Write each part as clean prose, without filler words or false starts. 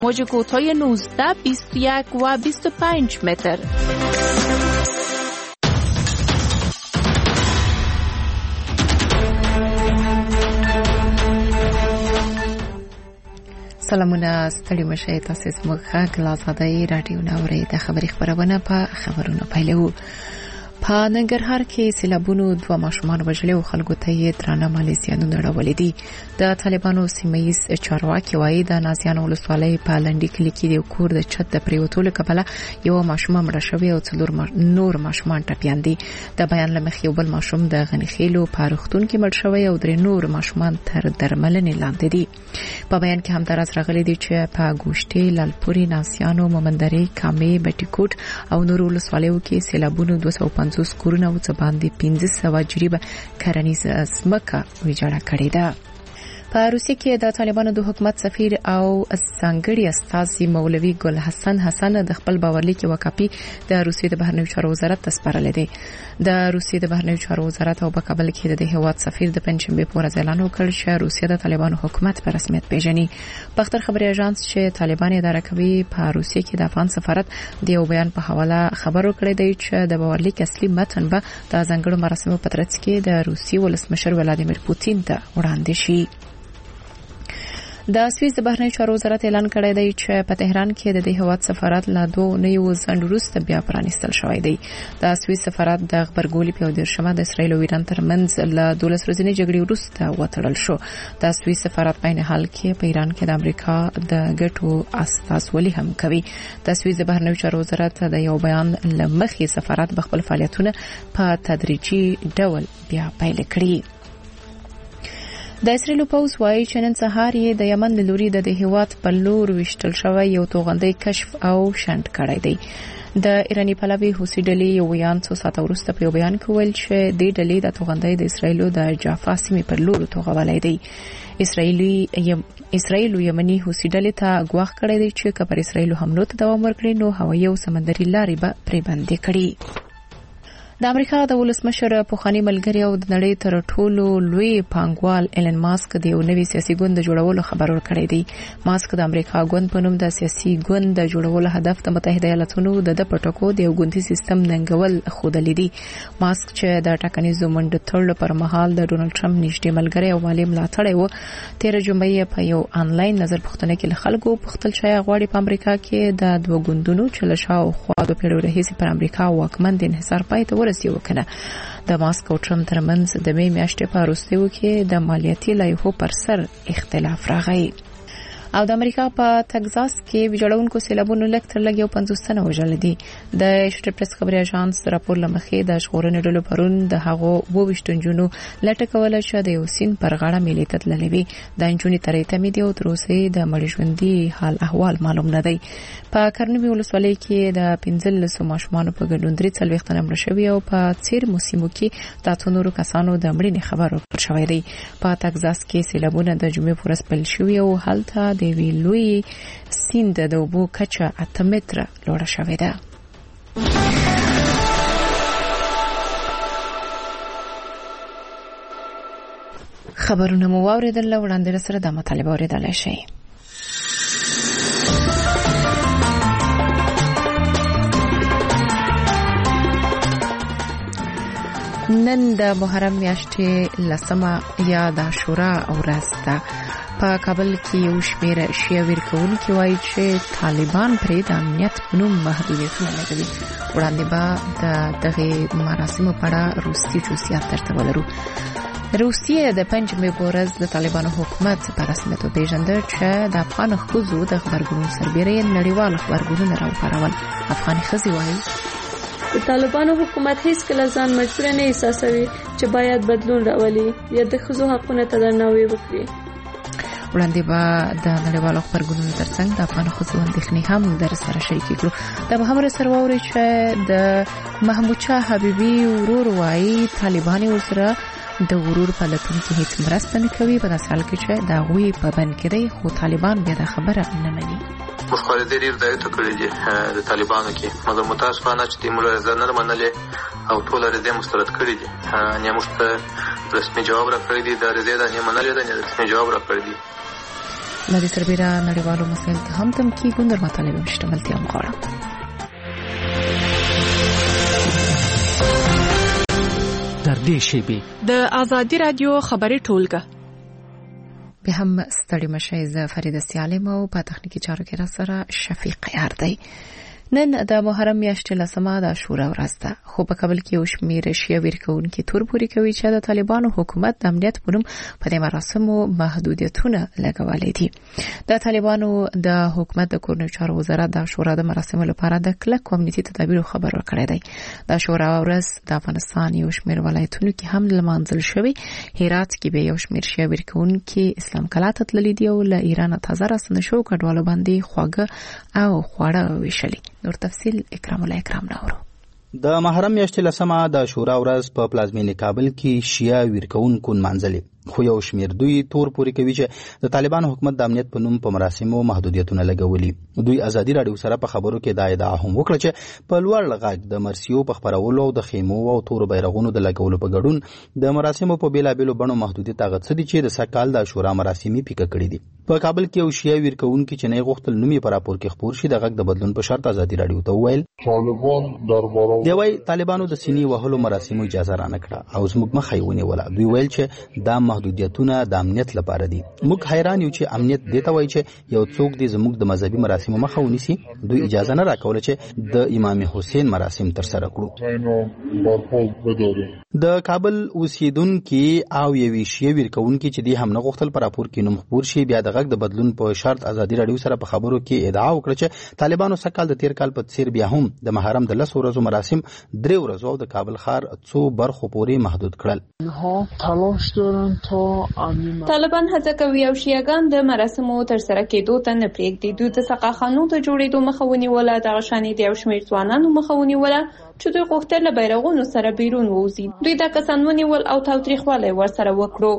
موج کوتاه 19, 21 و 25 متر. سلامونه، ستړي مشه. تاسو زموږ غږ له آزادۍ رادیو نه اورئ. د خبري خبرونه په خبرونو پیلوو. په ننګرهار کې سیلابونو 2 ماشومان وژلي او خلکو ته یې درانه مالي زیانونه راوړي دي. د طالبانو سیمه‌ییز چارواکي وایي د نازیان ولسوالۍ په لنډي کلي کې د کور د چت د پریوتلو کبله یو ماشوم مړ شوی او 4 نور ماشومان ټپيان دي. د بیان لمخې یو بل ماشوم د غنیخیلو په روغتون کې مړ شوی او 3 نور ماشومان تر درملنې لاندې دي. په بیان کې هم درز راغلي دي چې په ګوشتي، لالپوري، ناسیانو، مومندري، کامې، بټیکوټ او نور ولسوالیو کې سیلابونو 250 کورونه او څه باندې 1500 جریبه کرنیزه ځمکه ویجاړه کړې ده. په روسیه کې د طالبانو د حکومت سفیر او څنګهړي استاذ مولوي ګل حسن د خپل باورلیک یو کاپي د روسیې د بهرنیو چارو وزارت ته سپارلې ده. د روسیې د بهرنیو چارو وزارت او په کابل کې د هیواد سفیر د پنځشنبه په ورځ اعلان وکړ چې روسیه د طالبانو حکومت په رسمیت پیژني. پختر خبري اژانس چې طالبان اداره کوي په روسیه کې د افغان سفارت د یو بیان په حواله خبرو کړی دی چې د باورلیک اصلي متن به د ځنګړو مراسمو په ترڅ کې د روسیې ولسمشر ولادیمیر پوتین ته وړاندې شي. د سویس د بهرنیو چارو وزارت اعلان کړی دی چې په تهران کې د هیواد سفارت لا 2 نویو ځنډ وروسته بیا پرانیستل شوی دی. د سویس سفارت د خبرګولۍ په درشمه د اسرایل او ایران ترمنځ له 12 ورځې جګړې وروسته وتړل شو. د سویس سفارت په حال کې په ایران کې د امریکا د ګټو استازولي هم کوي. د سویس د بهرنیو چارو وزارت د یو بیان لمخې سفارت بخپل فعالیتونه په تدریجي ډول بیا پیل کړي. د اسرائیل پوز وايي چې نن سهار یې د یمن د لوري د هیواد په لور وشتل شوی یو توغندۍ کشف او شنډ کړی دی. د ایرانی پلاوی حوثي ډلې یو یان څو ساعت وروسته په بیان کې ویل چې د ډلې د توغندۍ د اسرائیل د جافا سیمې پر لور توغولای دی. اسرائیل یمنی حوثي ډلې ته غواخ کړی دی چې کبر اسرائیل حملو ته دوام ورکړي نو هوایي او سمندري لارې به پرې بندې کړي. د امریکا د ولسمشر پوخانی ملګری او د نړۍ تر ټولو لوی پانګوال ایلن ماسک د یو نوي سیاسي ګوند د جوړولو خبر ورکړی دی. ماسک د امریکا ګوند په نوم د سیاسي ګوند د جوړولو هدف د متحده ایالاتونو د پټکو د یو ګوندي سیستم ننګول خودلې دي. ماسک چې د ټاکنیزو منډو تړلو پر مهال د ډونالد ټرمپ نږدې ملګری او مالي ملاتړی و. 13 جمعې په یو آنلاین نظر پوښتنه کې خلکو پوښتل شوی غواړي په امریکا کې د 2 ګوندونو چې له شاوخوا د پیړیو راهیسې پر امریکا واکمن د انحصار پای ته ورسیږي وکنه. د ماسک او ټرمپ ترمنځ د مې میاشتې په وروستیو کې د مالیاتي لایحو پر سر اختلاف راغی. او د امریکا په تگزاس کې ویجاړونکو سیلابونو لکتر لګیو 50 تنه وژل دي. د ایسوسییټډ پریس خبري اژانس راپور لمخې د شغورنې ډلو پرون د هغو 22 جنونو لټکول چې د یو سین پر غاړه ملي تدللې وي. د انجونی ترې تمې دی او تر اوسه د مړ ژوندۍ حال احوال معلوم نه دی. په کرنوي ولسوالۍ کې د 15 ماشومان په ګډون 43 تنه مړ شوي او په څیر موسمو کې د 300 کسانو د مړینې خبر ورکړل شوی دی. په تگزاس کې سیلابونه د جمعې پر ورځ پیل شوي او هلته د وی لوی سیند د اوبو کچه 8 متره لوړه شوې ده. خبرونه مو واوریدل، وړاندې سره د مطالبه اوریدلای شئ. نن د محرم میاشتې لسمه یا د عاشورا ورځ ده. په کابل کې یو شمېر شیعه ورکوونکي وایي چې طالبان پرې د امنیت په نوم محدودیتونه لګوي. وړاندې به د دغه مراسمو په اړه روسي جزئیات درته ولرو. روسیه د پنځمې په ورځ د طالبانو حکومت په رسمیت وپیژنده چې د افغان ښځو د خبرګون سربېره نړیوال خبرګونونه راوپارول. افغان ښځې وایي د طالبانو حکومت هیڅ کله ځان مجبور نه احساسوي چې باید بدلون راولي یا د ښځو حقونو ته درناوی وکړي. وړاندې به د نړیوالو خبرګونونو ترڅنګ د افغان ښځو اندېښنې هم در سره شریکې کړو. د محمد سره واوري چې د محمود شاه حبیبي ورور وایي طالبان ورسره د ورور په لټون کې هیڅ مرسته نه کوي. په داسې حال کې چې د هغوی په بند کې دی خو طالبان بیا د خبره نه مني. مخالفت ډېر ځایونه کړی دي د طالبانو کې، مګر متاسفانه چې موږ یې نه منلې او ټول رضا مسترد کړی دي. نه موږ ته رسمي جواب راکړی دی، د رضا نه منلې ده، نه رسمي جواب راکړی دی. لدې سربېره نړیوالو مسایل ته هم تمکي ګوندر مطالبه مشتملتیا هم غواړم. در دې شیبې د آزادي رادیو خبري ټولګه به هم ستړي مشه ز فرید سیالم او په تخنیکی چارو کې را سره شفیق یار دی. نن د محرم میاشتې لسمه د عاشورا ورځ ده، خو په کابل کې یو شمېر شیعه ویرکوونکي تورپورې کوي چې د طالبانو حکومت د امنیت په نوم په دې مراسمو محدودیتونه لګولې دي. د طالبانو د حکومت د کورنیو چارو وزارت د عاشورا د مراسمو لپاره د کلک امنیتي تدابیرو خبر ورکړی دی. د عاشورا ورځ د افغانستان یو شمېر ولایتونو کې هم لمانځل شوی. هرات کې به یو شمېر شیعه ویرکوونکي اسلام کلا ته تللي دي او له ایران تازه راستنه شو کډوالو باندې خواږه او خواړه ویشلي. نور تفصیل اکرام الله اکرام ناورو. د محرم میاشتې لسمه د عاشورا ورځ په پلازمینې کابل کې شیعه ویرکوونکو نمانځلې، خو یو شمېر دوی تور پورې کوي چې د طالبانو حکومت د امنیت په نوم په مراسمو محدودیتونه لګولي. دوی ازادي راډیو سره په خبرو کې دا ادعا هم وکړه چې په لوړ غږ د مرسیو په خپرولو او د خیمو او تور بیرغونو د لګولو په ګډون د مراسمو په بیلابېلو بڼو محدودیت هغه څه دي چې د سږ کال د عاشورا مراسمې پیکه کړي دي. په کابل کې یو شیعه ویرکوونکي چې نه غوښتل نوم یې په راپور کې خپور شي د غږ د بدلون په شرط ازادي راډیو ته وویل دی وایي طالبانو د سینې وهلو مراسمو اجازه رانه کړه او زموږ مخه یې ونیوله. دوی ویل چې دا محدودیتونه د امنیت لپاره دي. موږ حیران یو چې امنیت دې ته وایي چې یو څوک دې زموږ د مذهبي مراسمو مخه ونیسي. دوی اجازه نه راکوله چې د امام حسین مراسم ترسره کړو. د کابل اوسیدونکي او یوې شیعه ویرکوونکي چې دې هم نه غوښتل په راپور کې نوم خپور شي بیا د غږ د بدلون په شرط ازادي راډیو سره په خبرو کې ادعا وکړه چې طالبانو سږ کال د تیر کال په څیر بیا هم د محرم د 10 ورځو مراسم 3 ورځو او د کابل ښار څو برخو پورې محدود کړل. طالبان هڅه کوي او شیعاګان د مراسمو ترسره کېدو ته نه پرېږدي. دوی د سقاخانو د جوړېدو مخه ونیوله، دغه شانې د یو شمېر ځوانانو مخه ونیوله چې دوی غوښتل له بیرغونو سره بیرون ووځي. دوی دا کسان ونیول او تاوتریخوالی ورسره وکړو.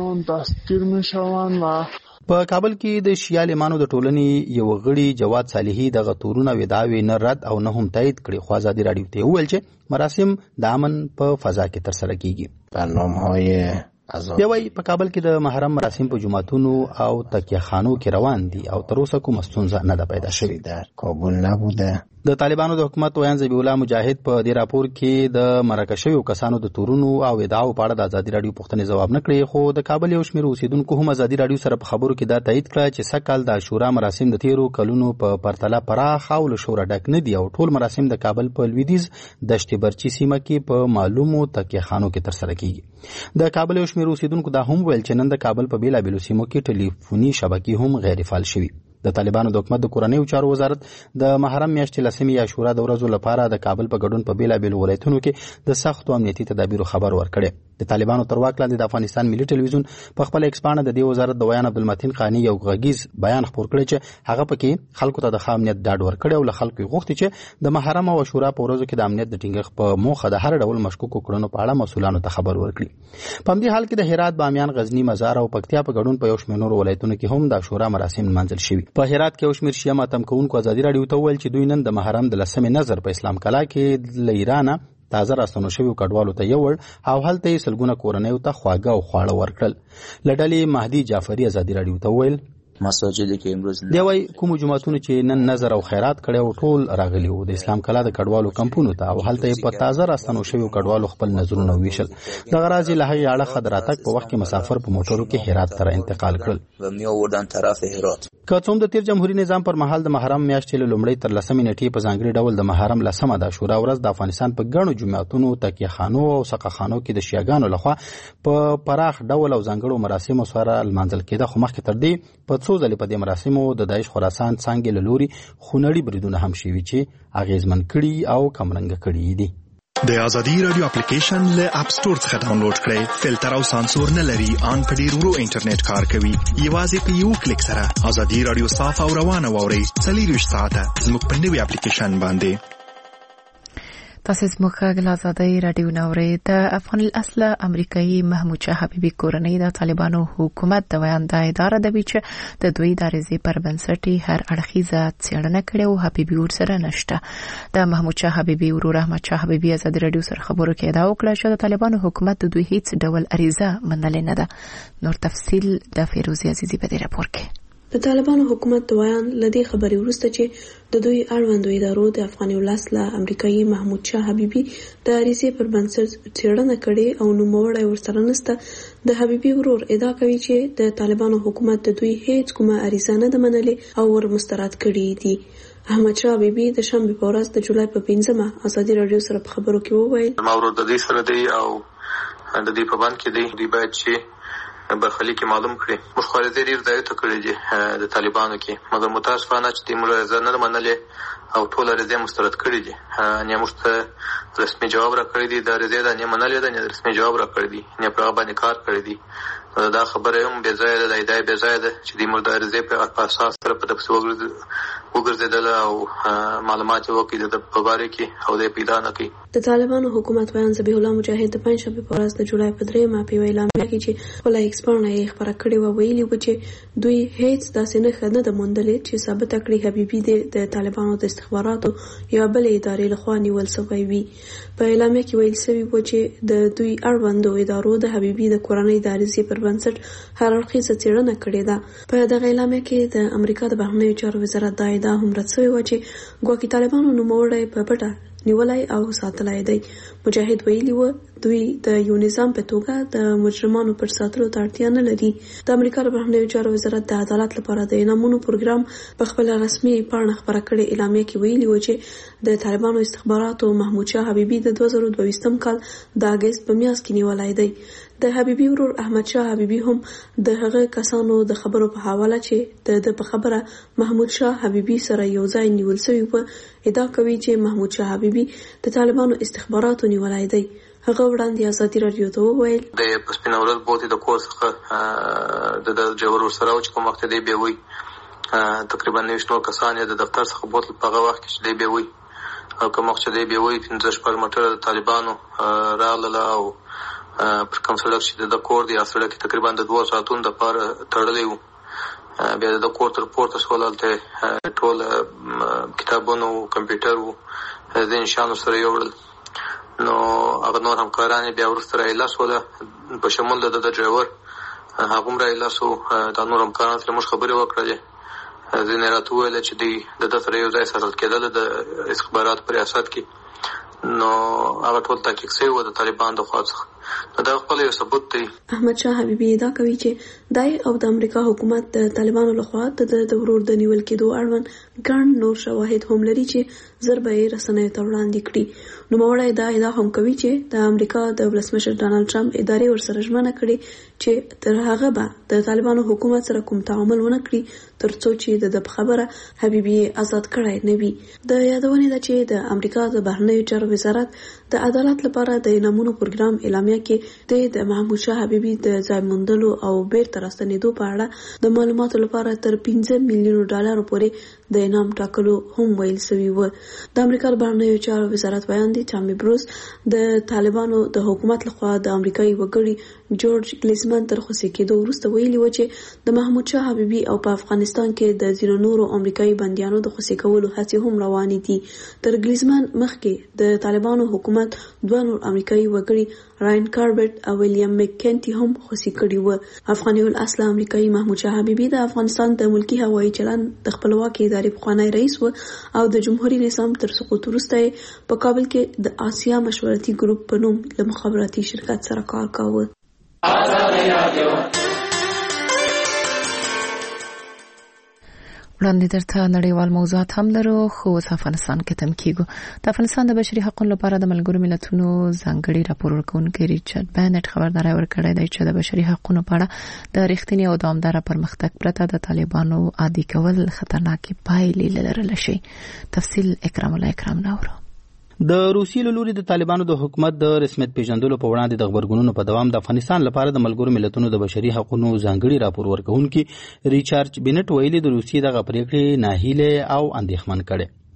په کابل کې د شیعه عالمانو د ټولنې یو غړي جواد صالحي دغه تورونه وداوی نه رد او نه هم تایید کړي، خو ازادي راډیو ته وویل چې مراسم د امن په فضا کې ترسره کیږي. برنامه‌های بیاوی په کابل کې د محرم مراسم په جمعتونو او تکیه خانو کې روان دي او تر اوسه کومه ستونزه نه ده پیدا شوې. در کابل نبوده. د طالبانو د حکومت ویان ذبیح الله مجاهد په دې راپور کې د مرکه شویو کسانو د تورونو او ادعاو په اړه د ازادي راډیو پوښتنې ځواب نه کړې، خو د کابل یو شمېر اوسیدونکو هم ازادي راډیو سره په خبرو کې دا تایید کړه چې سږ کال د عاشورا مراسم د تیرو کلونو په پرتله پراخ او له شوره ډک نه دي او ټول مراسم د کابل په لویدیځ دشت برچي سیمه کې په معلومو تکیه خانو کې ترسره کیږي. د کابل یو شمېر اوسیدونکو دا هم ویل چې نن د کابل په بیلابېلو سیمو کې ټلیفوني شبکې هم غیر فعال شوي. د طالبانو د حکومت د کورنیو چارو وزارت د محرم میاشتې لسمې عاشورا د ورځو لپاره د کابل په ګډون په بیلابېلو ولایتونو کې د سختو امنیتي تدابیرو خبر ورکړی. د طالبانو تر واک لاندې د افغانستان ملي ټلویزیون په خپل ایکس پاڼه د دې وزارت د ویان عبدالمتین قانی یو غږیز بیان خپور کړی چې هغه پکې خلکو ته د ښه امنیت ډاډ ورکړی او له خلکو یې غوښتي چې د محرم او عاشورا په ورځو کې د امنیت د ټینګښت په موخه د هر ډول مشکوکو کړنو په اړه مسؤلانو ته خبر ورکړي. په همدې حال کې د هرات، بامیان، غزنی، مزار او پکتیا په ګډون په یو شمېر نورو ولایتونو کې هم د عاشورا مراسم نمانځل شوي. په هرات کې یو شمېر شیعه ماتم کوونکو ازادي راډیو ته وویل چې دوی نن د محرم د 10 نظر په اسلام کلا کې له ایرانه تازه راستنو شویو کډوالو ته یوړ او هلته یې سلګونه کورنیو ته خواږه او خواړه ورکړل. له ډلې مهدي جعفري ازادي راډیو ته وویل مساجد کې امروز دی وای کوم جمعتون چې نن نظر او خیرات کړي او ټول راغلي وو د اسلام کلا د کډوالو کمپونو ته او هلته په تازه راستنو شویو کډوالو خپل نظرونه ویشل. د غرازي له هغه اړه خدراتک په وخت کې مسافر په موټرو کې هرات ته انتقال کړل. و میوردن طرف هرات. که څوم د تیر جمهوریت نظام پر مهال د محرم میاشتې له لومړۍ تر 10 نیټې په ځانګړي ډول د محرم لسمه د عاشورا ورځ د افغانستان په ګڼو جمعتونو، تکیه خانو او سقاخانو کې د شیعاګانو لخوا په پراخ ډول او ځانګړو مراسمو سره لمانځل کېده، خو مخکې تر دې په څو ځلې په دې مراسمو د داعش خراسان څانګې له لوري خونړي بریدونه هم شوي چې اغیزمن کړي او کمرنګه کړي دي. د ازادي رادیو اپلیکیشن له اپ سٹور څخه ډاونلوډ کړئ. فلټر او سانسور نه لري، ان په ډیر ورو انټرنیټ کار کوي. یوازې په یو کلیک سره ازادي رادیو صاف او روانه واورئ. 24 ساعته زموږ په نوي اپلیکیشن باندې. تاسو زموږ غږ آزادۍ رادیو نورې. د افغان الاصل امریکایي محمود شاه حبیبي کورنۍ د طالبانو حکومت د ویان د اداره د بیچ د دوی د رضی پر بنسټ هر اړخیزه څېړنه کړې او حبیبي ورسره نشته. د محمود شاه حبیبي ورور احمد شاه حبیبي ازادي رادیو سره خبرو کې ادعا وکړه چې د طالبانو حکومت د دوی هیڅ ډول اریزه منلې نه ده. نور تفصیل د فیروزي عزیزي په دې راپور کې. د طالبانو حکومت دویان لدی خبري ورسته چې د دوی اړوندو ادارو د افغان ولس له امریکایي محمود شاه حبیبي د عریضې پر بنسټ څېړنه کړې او نوموړی ورسره نسته. د حبیبي ورور ادعا کوي چې د طالبانو حکومت د دوی هیڅ کومه عریضه نه ده منلې او ور مسترد کړي دي. احمد شاه حبیبي د شنبې په ورځ د جولای په 5مه ازادي رادیو سره په خبرو کې وویل ما ورور د دې سره دی او د دې په باندې کې دی باید چې برخلیک معلوم کړي. موږ خو دې ډیر ځای ته کړی دي د طالبانو کې مګر متاسفانه چې موږ یې نه منلې او ټول رضا مسترد کړی دي. نه موږ ته رسمي جواب را کړی دی د رضا نه منلې ده نه رسمي جواب را کړی دی نه پر باندې کار کړی دی. دا خبره هم به ځای ده د بې ځای ده چې د موږ د رضا په اساس سره په تفصیل وګرځیدل او معلومات وکړي د په باره کې او د پیدا نه کوي. د طالبانو حکومت بیان ذبیح الله مجاهد د پنځشنبه په ورځ د جولای په 3مه په اعلان کې چې خپل ایکسپرټ یې خبره کړې و ویلي و چې دوی هیڅ داسې نه خنه د موندلې چې ثابت کړي حبیبي د طالبانو د استخباراتو یا بل ادارې لخوا نیول شوی وي. په اعلان کې ویل شوی و چې د دوی اړوندو ادارو د حبیبي د کورنۍ د عریضې پر بنسټ هر اړخیزه څېړنه کړې ده. په دغه اعلان کې د امریکا د بهرنیو چارو وزارت دا ادعا هم رد شوې و چې ګواکې طالبانو نوموړی په پټه نیولای او ساتلای دی. مجاهد ویلي و دوی د یو نظام په توګه د مجرمانو پر ساتلو ته اړتیا نه لري. د امریکا د بهرنیو چارو وزارت د عدالت لپاره د انعامونو پروګرام په خپل رسمي پاڼه خبره کړې اعلامیه کې ویلي و چې د طالبانو استخباراتو محمود شاه حبیبي د 2022 کال د اگست په میاشت کې نیولای دی. د حبیبي ورور احمد شاه حبیبي هم د هغه کسانو د خبرو په حواله چې د په خبره محمود شاه حبیبي سره یو ځای نیول شوی و ادعا کوي چې محمود شاه حبیبي د طالبانو استخباراتو نیولای دی. هغه وړاندې ازادي رادیو ته وویل د پسپینورل بوتي د کور څخه د جوړ سره چې کوم وخت دی به وي تقریبا 90 کسان د دفتر څخه بوتل په هغه وخت کې دی به وي او کوم وخت دی به وي 15 پرمټر د طالبانو راغله او پر کوم سړک چې د کور دی سړک تقریبا د 2 ساعتونو د پاره تړلې وو. بیا د کور تر پورته سوالته ټول کتابونو کمپیوټر د انشانو سره یوړل نو هغه نور همکاران بیا ورسره ایلاس ولا په شمول د ډرایور هغه مر ایلاس او د نور همکاران سره مش خبرې وکړه ځینې راته ویل چې د سره یو ځای سره کېدل د استخبارات پر ریاست کې نو هغه ټول تحقیق شوی و د طالبان د خوا څخه دا خپل یو ثبوت دی. احمد شاه حبیبي ادعا کوي چې دای او د امریکا حکومت د طالبانو لخوا د ورور د نیول کېدو اړوند ګڼ نور شواهد هم لري چې ضربه یې رسنیو ته وړاندې کړي. نوموړی دا ادعا هم کوي چې د امریکا د ولسمشر ډانلډ ټرمپ ادارې ورسره ژمنه کړې چې تر هغه به د طالبانو حکومت سره کوم تعامل ونه کړي تر څو چې د خبره حبیبي آزاد کړای نه وي. د یادونه ده چې د امریکا د بهرنیو چارو وزارت د عدالت لپاره د انعامونو پروګرام اعلامیه کې د محمود شاه حبیبي د ځای موندلو او بیرته راستنېدو په اړه د معلوماتو لپاره تر 15 میلیون ډالر پورې د انعام ټاکلو هم ویل شوی و. د امریکا د بهرنیو چارو وزارت بیان دی ټامي بروس د طالبانو د حکومت لخوا د امریکایي وګړي جورج ګلیزمن تر خوشی کېدو وروسته ویلي و چې د محمود شاه حبیبي او په افغانستان کې د ځینو نورو امریکایي بندیانو د خوشی کولو هڅې هم روانې دي. تر ګلیزمن مخکې د طالبانو حکومت دوه نور امریکایي وګړي راین کاربټ او ویلیام مککنټي هم خوشی کړي و. افغاني الاصل امریکایي محمود شاه حبیبي د افغانستان د ملکی هوایي چلند د خپلواکۍ ادارې پخوانی رئیس و او د جمهوریت نظام تر سقوط وروسته په کابل کې د آسیا مشورتي ګروپ په نوم له مخابراتي شرکت سره کار کاوه. وړاندې درته نړیوال موضوعات هم لرو خو افغانستان کې تم کیږو. د افغانستان د بشري حقوقو لپاره د ملګرو ملتونو ځانګړي راپور ورکونکي ریچارډ بانټ خبرداري ورکړې ده چې د بشري حقوقو په اړه د رښتینی او دوامدار پرمختګ پرته د طالبانو عادي کول خطرناکې پایلې لرلی شي. تفصیل اکرام الله اکرام نورو. د روسیې له لوري د طالبانو د حکومت د رسمیت پیژندلو په وړاندې د خبرګونونو په دوام د افغانستان لپاره د ملګرو ملتونو د بشري حقوقو ځانګړي راپور ورکونکي ریچارډ بانټ ویلي د روسیې دغه پریکړې ناهیله او اندېښمن کړي.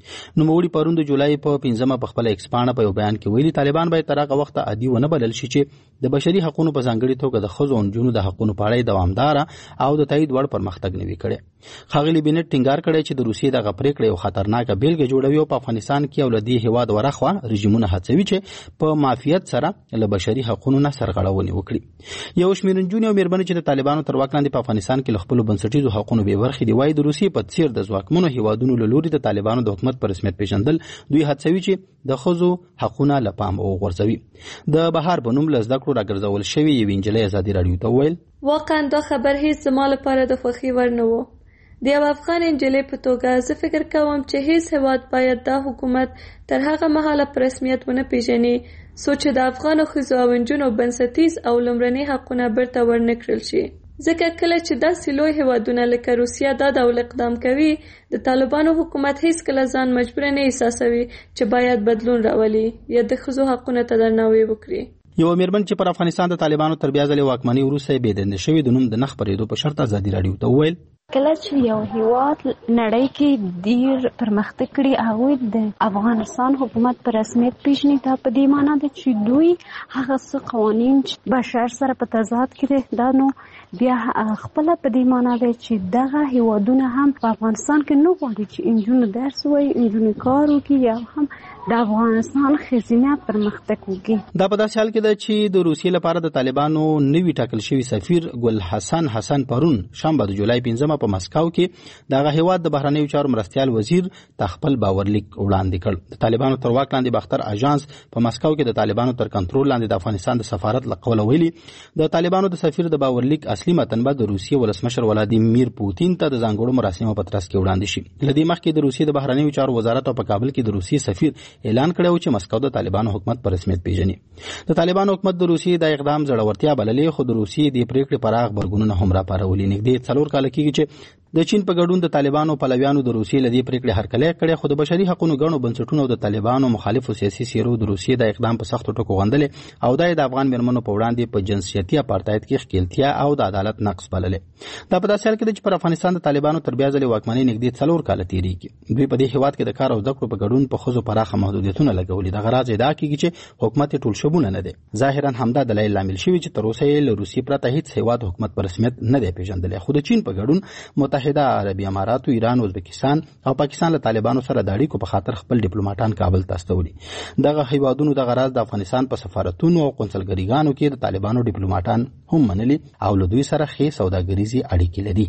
نوموړي پرون د جولای په 15 په خپل ایکس پاڼه په یو بیان کې ویلي طالبان باید تر هغه وخت عادي ونه بلل شي چې د بشري حقوقو په ځانګړي توګه د ښځو او نجونو د حقوقو په اړه دوامدار او د تایید وړ پرمختګ نه وي کړی. ښاغلي بنټ ټینګار کړی چې د روسیې دغه پریکړه یو خطرناکه بیلګه جوړوي او په افغانستان کې او لدی هواد ورخوا رژیمونه هڅوي چې په مافیت سره له بشري حقوقو نه سرغړونه وکړي. یو شمېر نجونې او مېرمنې چې د طالبانو تر واک لاندې په افغانستان کې له خپلو بنسټیزو حقوقو بې برخې دي وایي د روسیې په څیر د ځواکمنو هیوادونو له لوري د طالبانو د حکومت په رسمیت پیژندل دوی هڅوي چې د ښځو حقونه له پامه وغورځوي. د بهار په نوم له زده کړو راګرځول شوې یوې نجلۍ ازادي راډیو ته وویل واقعا دا خبر هیڅ زما لپاره د خوښۍ وړ نه و. د یو افغان نجلۍ په توګه زه فکر کوم چې هیڅ هیواد باید دا حکومت تر هغه مهاله په رسمیت ونه پیژني څو چې د افغانو ښځو او نجونو بنسټیز او لومړني حقونه بیرته ورنه کړل شي. ځکه کله چې داسې لوی هیوادونه لکه روسیه دا ډول اقدام کوي د طالبانو حکومت هیڅکله ځان مجبور نه احساسوي چې باید بدلون راولي یا د ښځو حقونه ته درناوی وکړي. یو مېرمن چې پر افغانستان د طالبانو تر بیا ځلې واکمنۍ وروسته بېدندې شوې د نوم د نه خپرېدو په شرط ازادي راډیو ته وویل کله چې یو هیواد نړۍ کې ډیر پرمختګ کړي هغوی د افغانستان حکومت په رسمیت پیژني دا په دې معنی ده چې دوی هغه څه قوانین چې بشر سره په تضاد کې دا نو بیا خپل په دې معنی ده چې دغه هیوادونه هم په افغانستان کې نو غواړي چې انجونو درس وایي انجونو کار وکړي یا هم د افغانستان ښځینه پرمختګ وکړي. دا په داسې حال کې ده چې د روسیې لپاره د طالبانو نوي ټاکل شوي سفیر ګل حسن پرون شنبه د جولای 15 په مسکو کې دغه هیواد د بهرنیو چارو مرستیال وزیر تخپل باورلیک وړاندې کړ. د طالبانو تر واک لاندې باختر اژانس په مسکو کې د طالبانو تر کنټرول لاندې د افغانستان د سفارت لقول ویلي د طالبانو د سفیر د باورلیک اصلي متن به د روسیې ولسمشر ولادیمیر پوتین ته د ځانګړو مراسمو په ترڅ کې وړاندې شي. لدې مخکې د روسیې د بهرنیو چارو وزارت په کابل کې د روسیې سفیر اعلان کړی چې مسکو د طالبانو حکومت په رسمیت پیژني. د طالبانو حکومت د روسیې د اقدام زړورتیا بللې خو د روسیې د پریکړې پراخ برګونونه هم راپارولي. نږدې 4 کال کېږي چې د چین په ګډون د طالبانو پلویانو د روسیې لدی پریکړې هرکلی کړي خو د بشري حقوقو غړو بنسټونو او د طالبانو مخالفو سیاسي سیرو د روسیې د اقدام په سختو ټکو غندلې او د افغان مېرمنو په وړاندې په جنسیتي اپارټاید کې ښکیلتیا او د عدالت نقص بللې. دا په داسې حال کې چې پر افغانستان د طالبانو تر بیا ځلې واکمنۍ نږدې 4 کال تېرېږي. دوی په دې هیواد کې د کار او زده کړو په ګډون په ښځو پراخه محدودیتونه لګولي. دغه راز ادعا کېږي چې حکومت ټول شبونه نه دی. ظاهرا همدا دلایل لامل شوي چې تر اوسه یې له روسیې پرته هیڅ هیواد حکومت په رسمیت نه دی پیژندلی. خو د چین په ګډون متحده عربي اماراتو، ایران، ازبکستان او پاکستان له طالبانو سره د اړیکو په خاطر خپل ډیپلوماټان کابل ته استولي. دغه هیوادونو دغه راز د افغانستان په سفارتونو او قونسلګریګانو کې د طالبانو ډیپلوماټان هم منلي او له دوی سره ښې سوداګریزي اړیکې لري.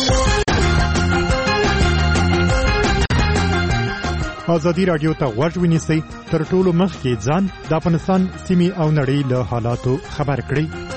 ازادي راډیو ته غوږ ونیسئ تر ټولو مخکې ځان د افغانستان سیمې او نړۍ له حالاتو خبر کړئ.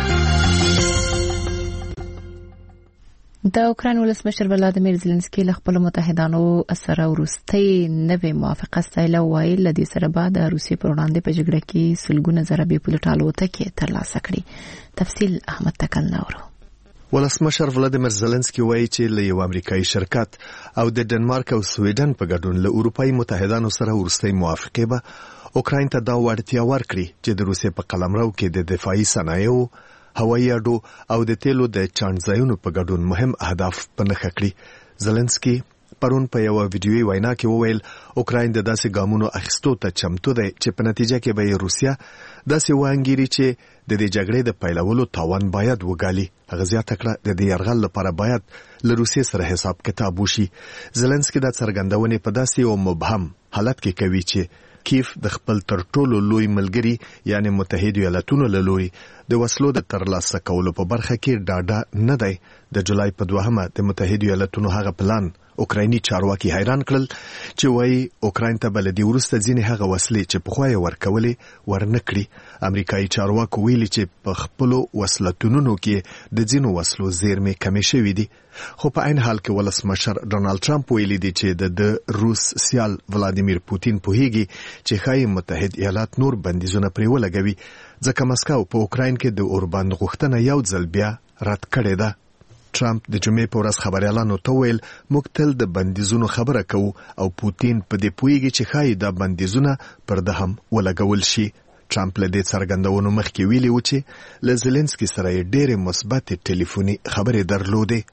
د اوکراین ولسمشر ولادیمیر زيلنسکي له خپل متحدانو سره وروستۍ نوې موافقه ستایله وایي له دې سره به د روسیې پر وړاندې په جګړه کې سلګونه زره بې پولټه الوتکې ترلاسه کړي. تفصیل احمد تکل نورو. ولسمشر ولادیمیر زيلنسکي وایي چې له یو امریکایي شرکت او د ډنمارک او سویډن په ګډون له اروپایي متحدانو سره وروستۍ موافقه به اوکراین ته دا وړتیا ورکړي چې د روسیې په قلمرو کې د دفاعي صنایعو، هوایي اډو او د تیلو د چانځایونو په ګډون مهم اهداف په نښه کړي. زيلنسکي پرون په یو ویډیويي وینا کې وویل اوکراین د داسې ګامونو اخیستو ته چمتو دی چې په نتیجه کې به روسیا داسې وانګيري چې د دې جګړې د پیلولو توان باید وګالي. هغه زیاته کړه د دې یرغل لپاره باید له روسیې سره حساب کتاب وشي. زيلنسکي د څرګندونې په داسې یو مبهم حالت کې کوي چې کیف د خپل تر ټولو لوی ملګری یعنی متحده ایالاتونو له لوري د وسلو د ترلاسه کولو په برخه کې ډاډه نه دی. د جولای په 2 د متحده ایالاتونو هغه پلان اوکرایني چارواکي حیران کړل چې وایي اوکراین ته بلدي ورسته ځینې هغه وسلې چې په خوای ورکولې ورنکړي. امریکایي چارواکو ویلي چې په خپل وسلتونونو کې د ځینو وسلو زیرمې کمې شوې دي. خو په عین حال کې ولسمشر ډونالد ټرمپ ویلي دی چې د روس سیال ولادیمیر پوتین پوهیږي چې ښایي متحد ایالات نور بندیزونه پرې ولګوي ځکه مسکو په اوکراین کې د اوربند غوښتنه یو ځل بیا رد کړې ده. ټرمپ د جمعې په ورځ خبريالانو ته ویل موږ تل د بندیزونو خبره کوو او پوتین په دې پوهیږي چې ښایي دا بندیزونه پر ده هم ولګول شي. ټرمپ له دې څرګندونو مخکې ویلي و چې له زيلنسکي سره یې ډېرې مثبت ټلیفوني خبرې درلودې.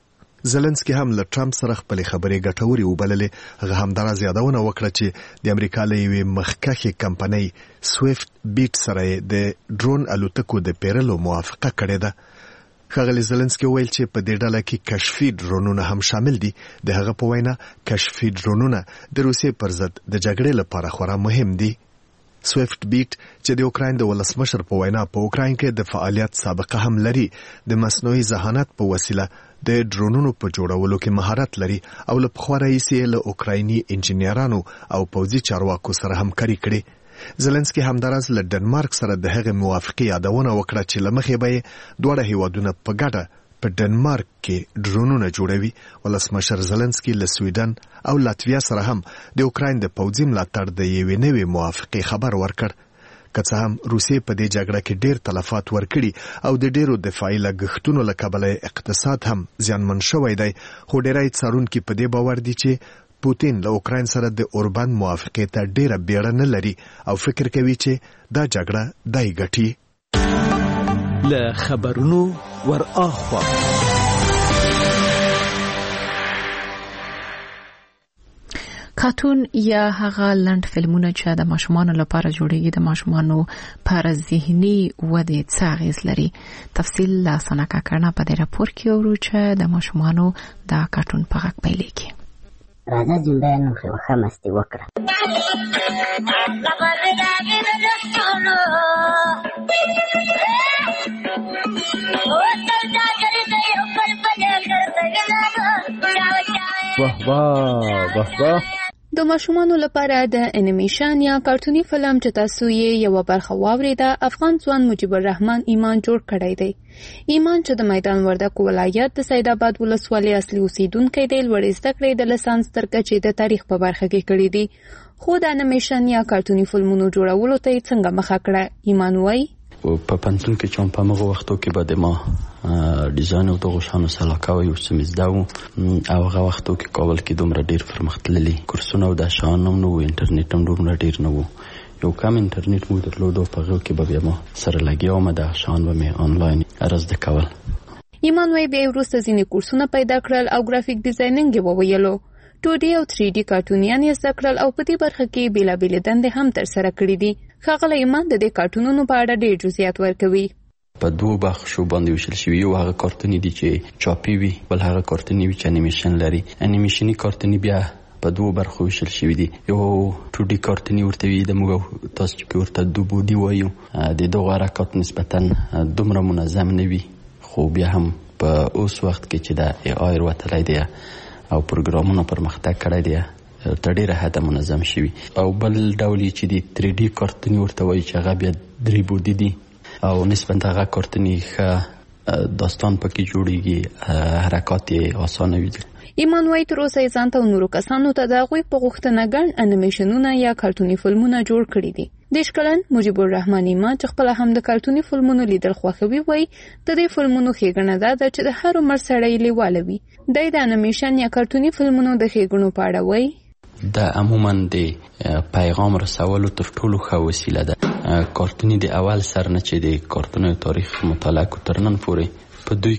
زلنسکي هم له ټرمپ سره خپل خبرې ګټوري وبللې. هغه هم دا زیادونه وکړه چې د امریکا له یوې مخکښې کمپنۍ سویفت بیټ سره د ډرون الوتکو د پیرلو موافقه کړې ده. ښاغلي زلنسکي وویل چې په دې ډله کې کشفي ډرونونه هم شامل دي. د هغه په وینا کشفي ډرونونه د روسیې پر ضد د جګړې لپاره خورا مهم دي. سویفت بیټ چې د اوکراین د ولسمشر په وینا په اوکراین کې د فعالیت سابقه هم لري، د مصنوعي ذهانت په وسیله د ډرونونو په جوړولو کې مهارت لري او له پخوا راهیسې له اوکرایني انجینرانو او پوځي چارواکو سره همکاري کړې. زلنسکي همداراز له ډنمارک سره د هغې موافقې یادونه وکړه چې له مخې به یې دواړه هیوادونه په ګډه په ډنمارک کې ډرونونه جوړوي. ولسمشر زلنسکي له سویډن او لاتویا سره هم د اوکراین د پوځي ملاتړ د یوې نوې موافقې خبر ورکړ. که څه هم روسیې په دې جګړه کې ډېر تلفات ورکړي او د ډېرو دفاعي لګښتونو له کبله اقتصاد هم زیانمن شوی دی، خو ډېری څارونکي په دې باور دي چې پوتین له اوکراین سره د اوربند موافقې ته ډېره بیړه نه لري او فکر کوي چې دا جګړه دای ګټي. له خبرونو ور اخوا کارتون یا هغه لنډ فلمونه چې د ماشومانو لپاره جوړیږي د ماشومانو پر ذهني ودې څه اغیز لري. تفصیل لا سنکا کرنا په دې راپور کې ورو چې د ماشومانو دا کارتون په غږ پیلېږي. راځه جنبه نو خو مستی وکړه. د ماشومانو لپاره د انیمیشن یا کارتوني فلم چې تاسو یې یو برخه واوریده، افغان ځوان مجیب الرحمن ایمان جوړ کړی دی. ایمان چې د میدان وردګ ولایت د سید آباد ولسوالۍ اصلي اوسیدونکی دی، لوړې زده کړې د لیسانس تر کچې د تاریخ په برخه کې کړې دي، خو د انیمیشن یا کارتوني فلمونو جوړولو ته یې څنګه مخه کړه. ایمان وایي په پنځون کې چې په هغه وختو کې به د ما ډیزاین او د غوښانو سلاکه یو سمزده او هغه وختو کې کابل کې دومره ډیر پرمختللي کورسونه او د شان نو انټرنیټ هم دومره ډیر نه وو. یو کم انټرنیټ مو درلودو په هغه کې به ما سره لګیاوم د شان و مې آنلاین ارزده کول. ایمان وایي بیا وروسته ځینې کورسونه پیدا کړل او ګرافیک ډیزاینینګ یې وویلو. 2D او 3D کارتونیان یې زده کړل او په دې برخه کې بیلابیلې دندې هم ترسره کړې دي. ښاغلی ایمان د دې کارتونونو په اړه ډېر جزئیات ورکوي. په دوه بخشو باندې ویشل شوي، یو هغه کارتوني دي چې چاپي وي، بل هغه کارتوني وي چې انیمیشن لري. انیمیشني کارتوني بیا په دوه برخو ویشل شوي دي. یو 2D کارتوني ورته وي، د موږ تاسو چې ورته دوبودي وایو. د دغه حرکات نسبتا دومره منظم نه وي، خو بیا هم په اوس وخت کې چې د ای آی وروتلی دی او پروګرامونه پرمختګ کړی دی تر ډیره حده منظم شوي. او بل ډول چې د 3D کارتوني ورته وایي چې هغه بیا درې بودي دي او نسبتا هغه کارتوني ښه داستان پکې جوړیږي، حرکات یې اسانه وي. ایمان وایي تر اوسه یې ځان ته او نورو کسانو ته د هغوی په غوښتنه ګڼ انیمیشنونه یا کارتوني فلمونه جوړ کړي دي. 10 کلن مجیب الرحمن ایمان چې خپله هم د کارتوني فلمونو لیدل خوښوي وایي د دې فلمونو ښېګڼه دا ده چې د هر عمر سړی لیواله وي. دی د انیمیشن یا کارتوني فلمونو د ښېګڼو په اړه وایي دا عموما د پیغام رسولو تر ټولو ښه وسیله ده. کارتوني د اول سر نه چې د کارتونو تاریخ مطالعه کو تر نن پورې په دوی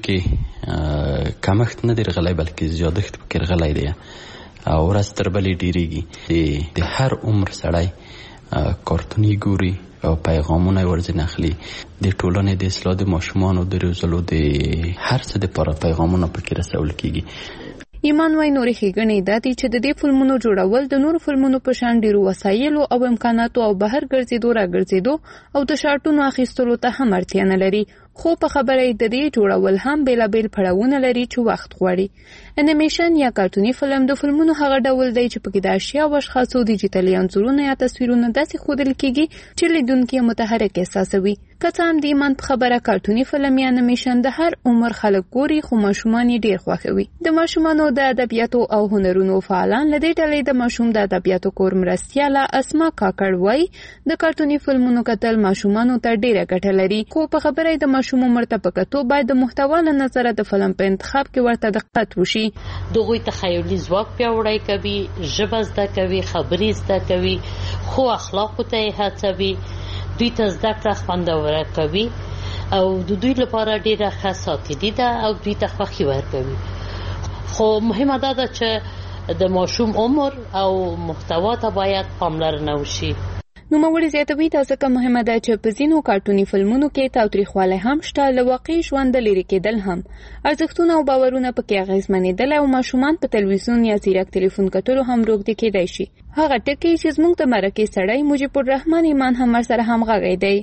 کې کمښت نه دی رغلی، بلکې زیادښت پکې رغلی دی او ورځ تر بلې ډېرېږي. د هر عمر سړی کارتوني ګوري او پیغامونه یې ورځنې اخلي. د ټولنې د اصلاح، د ماشومانو د روزلو، د هر څه دپاره پیغامونه پکې رسول کېږي. ایمان وایي نورې ښېګڼې دا دي چې د دې فلمونو جوړول د نورو فلمونو په شان ډېرو وسایلو او امکاناتو او بهر ګرځېدو راګرځېدو او د شارټونو اخیستلو ته هم اړتیا نه لري، خو په خبره یې د دې جوړول هم بیلابیل پړاوونه لري چې وخت غواړي. انیمیشن یا کارتوني فلم د فلمونو هغه ډول دی چې پکې د اشیا او اشخاصو ډیجیټلي انځورونه یا تصویرونه داسې ښودل کېږي چې لیدونکي یې متحرک احساسوي. که څه هم د ایمان په خبره کارتوني فلم یا انیمیشن د هر عمر خلک ګوري، خو ماشومان یې ډېر خوښوي. د ماشومانو د ادبیاتو او هنرونو فعالان له دې ډلې د ماشوم د ادبیاتو کور مرستیاله اسما کاکړ وایي د کارتوني فلمونو کتل ماشومانو ته ډېره ګټه لري، خو په خبره یې د ماشوم عمر ته په کتو باید د محتوا له نظره د فلم په انتخاب کې ورته دقت وشي. دغوی تخیلي ځواک پیاوړی کوي، ژبه زده کوي، خبرې زده کوي، خو اخلاقو ته یې هڅوي، دوی ته زده کړه خوندوره کوي او د دوی لپاره ډېره ښه ساتلي ده او دوی ته خوښي ورکوي. خو مهمه ده چې د ماشوم عمر او محتوا ته باید پاملرنه وشي. نوموړي زیاتوي دا ځکه مهمه ده چې په ځینو کارټوني فلمونو کې تاوتریخوالی هم شته، له واقعي ژوند لرې کېدل هم، ارزښتونه او باورونه پکې اغېزمنېدل او ماشومان په تلویزیون یا ځیرک تلیفون کتلو هم روږدي کېدای شي. هغه ټکي چې زموږ د مرکې سړی مجيب الرحمن ایمان هم ورسره همغږی دی.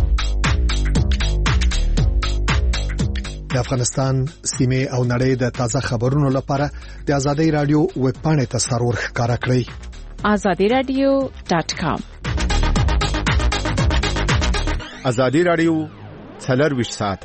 د افغانستان سیمه او نړۍ د تازه خبرونو لپاره د ازادي رادیو ویب پاڼې ته سرور ښکارا کړئ. azadiradio.com. ازادي رادیو 24 ساعته.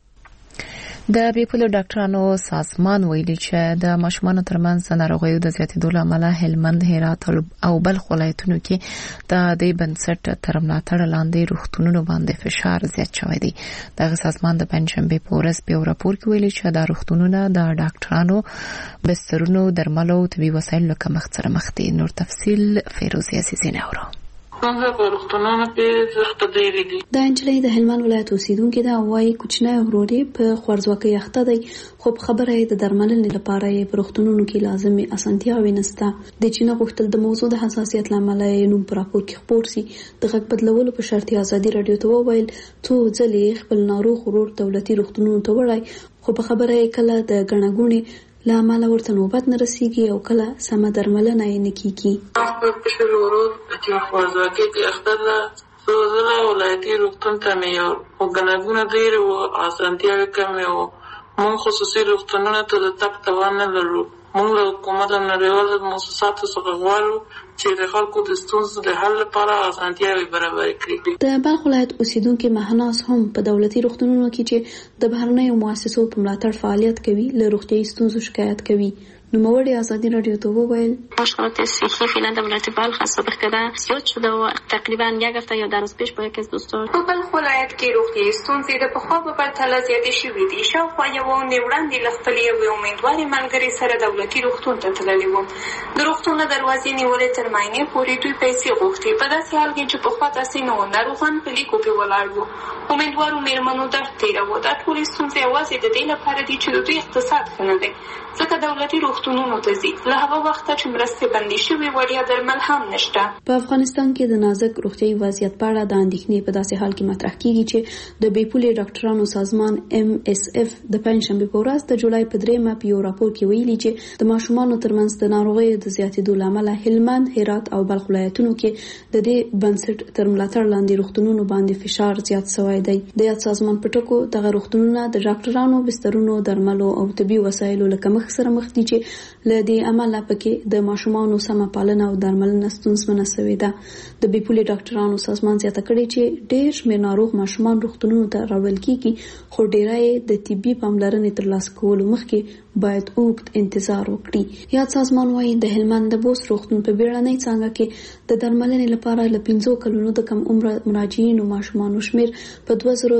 د بیپولو ډاکټرانو سازمان ویلي چې د ماشومانو ترمنځ ناروغیو د زیاتېدو له امله هلمند، هرات او بلخ ولایتونو کې د دې بنسټ تر ملاتړ لاندې روغتونونو باندې فشار زیات شوی دی. دغه سازمان د پنځشنبه په ورځ په راپور کې ویلي چې د روغتونونو د ډاکټرانو بسترونو، درملو او طبي وسایلو کمښت سره مخ دي. نور تفصیل فیروزی عزیزی نورو. څنګه په روغتونونو کې زخت ډېری دي. د انجلۍ د هلمند ولایت اوسیدونکو د وايي کوچنی وروري په خوارځواکۍ اخته دی، خو خبره یې د درملنې لپاره یې په روغتونونو کې لازمي اسانتیاوې نشته. د چینه غوښتل د موضوع د حساسیت لامل یې نوم په راپور کې خپور سي. د غږ بدلولو په شرط ازادي رادیو ته وویل څو ځلې خپل ناروغ ورور دولتي روغتونونو ته وړای، خو په خبره یې کله د غنغونې لامل ورته نوبت نه رسیږي او کله سم درملنه یې نه کیږي. په شل ورور چې خوازواکي کې اختر سوزله ولایتي روغتون ته مې او غنغونه ډېر او اسانتیاوې کمې او مون خصوصي روغتونونو ته د تک توان نه لرو. مونږ له حکومت او نړیوالو مؤسساتو څخه غواړو چې د خلکو د ستونزو د حل لپاره اسانتیاوې برابر کړي. د بلخ ولایت اوسیدونکو مهناز هم په دولتي روغتونونو کې چې د بهرنیو مؤسسو په ملاتړ فعالیت کوي له روغتیايي ستونزو شکایت کوي. نوموړي ازادي رادیو ته وویل مشکلات صحی فعلا در ولایت بلخ صادق شده زیاد شده و تقریبا یک هفته یا 10 روز پیش با یکی از دوستان په بلخ ولایت کې روغتیايي ستونزې د پخوا په پرتله زیاتې شوې دي. شاوخوا یوه اونۍ وړاندې له خپلې یوې امیندوارې ملګرې سره دولتي روغتون ته تللې وم. د روغتون له دروازې نیولې تر معاینې پورې دوی پیسې غوښتې. په داسې حال کې چې پخوا داسې نه وو، ناروغان په لیکو کې ولاړ وو، امیندوارو مېرمنو درد تېراوه. دا ټولې ستونزې یوازې د دې لپاره دي چې د دوی اقتصاد ښه نه دی، ځکه دولتي روغتونونو ته ځي. له هغه وخته چې مرستې بندي شوې وړیا درمل هم نشته. په افغانستان کې د نازک روغتیايي وضعیت په اړه د اندېښنې په داسې حال کې مطرح کیږي چې د بیپولي ډاکټرانو سازمان MSF د پنځشنبه په ورځ د جولای په 3 په یو راپور کې ویلي چې د ماشومانو ترمنځ د ناروغیو د زیاتېدو لامل هلمند، هرات او بلخ ولایتونو کې د دې بنسټ تر ملاتړ لاندې روغتونونو باندې فشار زیات شوی دی. د یاد سازمان په ټکو دغه روغتونونه د ډاکټرانو، بسترونو، درملو او طبي وسایلو له کمښت سره مخ دي چې له دې عمله پکې د ماشومانو سمه پالنه او درملنه ستونزمنه شوې ده. د بیپولي ډاکټرانو سازمان زیاته کړې چې ډېر شمېر ناروغ ماشومان روغتونونو ته راوړل کیږي، خو ډېری یې د طبي پاملرنې ترلاسه کولو مخکې باید اوږد انتظار وکړي. یاد سازمان وايي د هلمند د بوس روغتون په بیړنۍ څانګه کې د درملنې لپاره له 15 کلونو د کم عمر مراجعینو ماشومانو شمیر په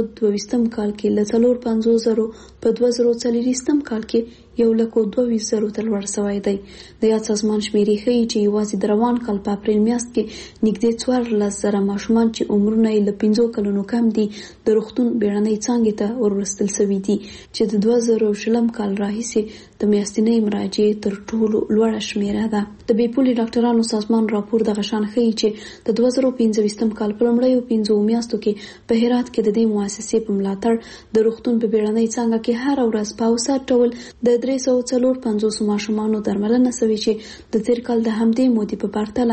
2022 کال کې له 450,000 په 2040 کال کې 1,22,000 ته لوړ شوی دی. د یاد سازمان شمیرې ښیي چې یوازې د روان کال په اپریل میاشت کې نږدې 14,000 ماشومان چې عمرونه یې له 15 کلونو کم دي د روغتون بیړنۍ څانګې ته ورسول شوي دي، چې د 2020 کال راهیسې د میاشتنۍ مراجعې تر ټولو لوړه شمیره ده. د بیپولي ډاکټرانو سازمان راپور دغه شان ښیي چې د 2015 کال په لومړیو 5 میاشتو کې په هرات کې د دې مؤسسې په ملاتړ د روغتون په بیړنۍ څانګه کې هر ورځ په اوسط ډول د 354 ماشومانو درملنه شوې چې د تیر کال د همدې مودې په پرتله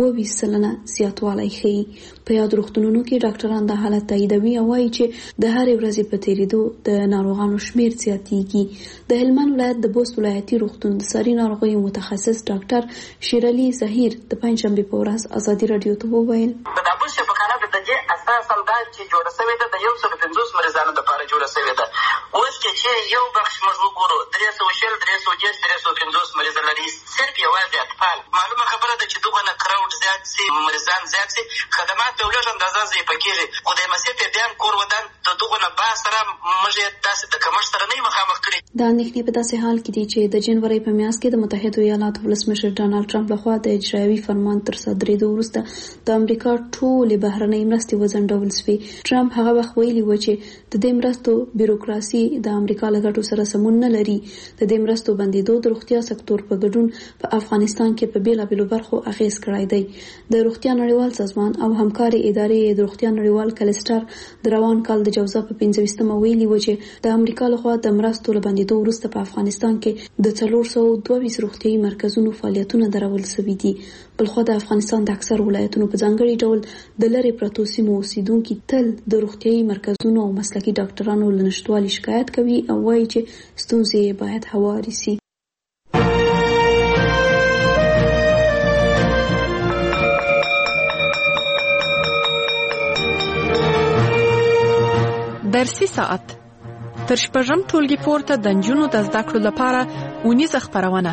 20% زیاتوالی ښیي. په یاد روغتونونو کې ډاکټران د حالت تاییدوي او وایي چې د هرې ورځې په تیریدو د ناروغانو شمیر زیاتیږي. د هلمند ولایت د بوست ولایتي روغتون د ساري ناروغیو متخصص ډاکټر شیرعلي ظهیر د پنځشنبې په ورځ ازادي رادیو ته وویل د دابوس شفاخانه د دې اساس دا چې جوړه شوې ده د 150 مریضانو لپاره جوړه شوې ده. اوس چې یو بخش موږ وګورو 310 350 مریض لري، صرف یوازې اطفال. معلومه خبره ده چې دغه نه کراوډ زیات سي، مریضان زیات سي، خدمات په لږ اندازه ضعیفه کېږي. خو د مسجد ډیان کور ودان د دغو نه با سره موږ یې داسې د کمښت سره نه یو مخامخ کړي. دا اندېښنې په داسې حال کې دي چې د جنوري په میاشت کې د متحده ایالاتو ولسمشر ډانلډ ټرمپ لخوا د اجرایوي فرمان تر صادرېدو وروسته د امریکا ټولې بهرنۍ مرستې وځنډول شوې. ټرمپ هغه وخت ویلي و چې د دې مرستو بیروکراسي د امریکا له ګټو سره سمون نه لري. د دې مرستو بندېدو د روغتیا سکتور په ګډون په افغانستان کې په بیلابېلو برخو اغیز کړی دی. د روغتیا نړیوال سازمان او همکاري ادارې د روغتیا نړیوال کلستر د روان کال د جوزا په 25مه ویلي و چې د امریکا لخوا د مرستو له بندېدو وروسته په افغانستان کې د 422 روغتیايي مرکزونو فعالیتونه درول شوي دي. بلخوا د افغانستان د اکثر ولایتونو په ځانګړي ډول د لرې پرتو سیمو اوسیدونکي تل د روغتیايي مرکزونو او مسلکي ډاکټرانو له نشتوالي شکایت کوي او وایي چې ستونزې باید هوارې سي. درسي ساعت تر شپږم ټولګي پورته د نجونو د زده کړو لپاره اونیزه خپرونه.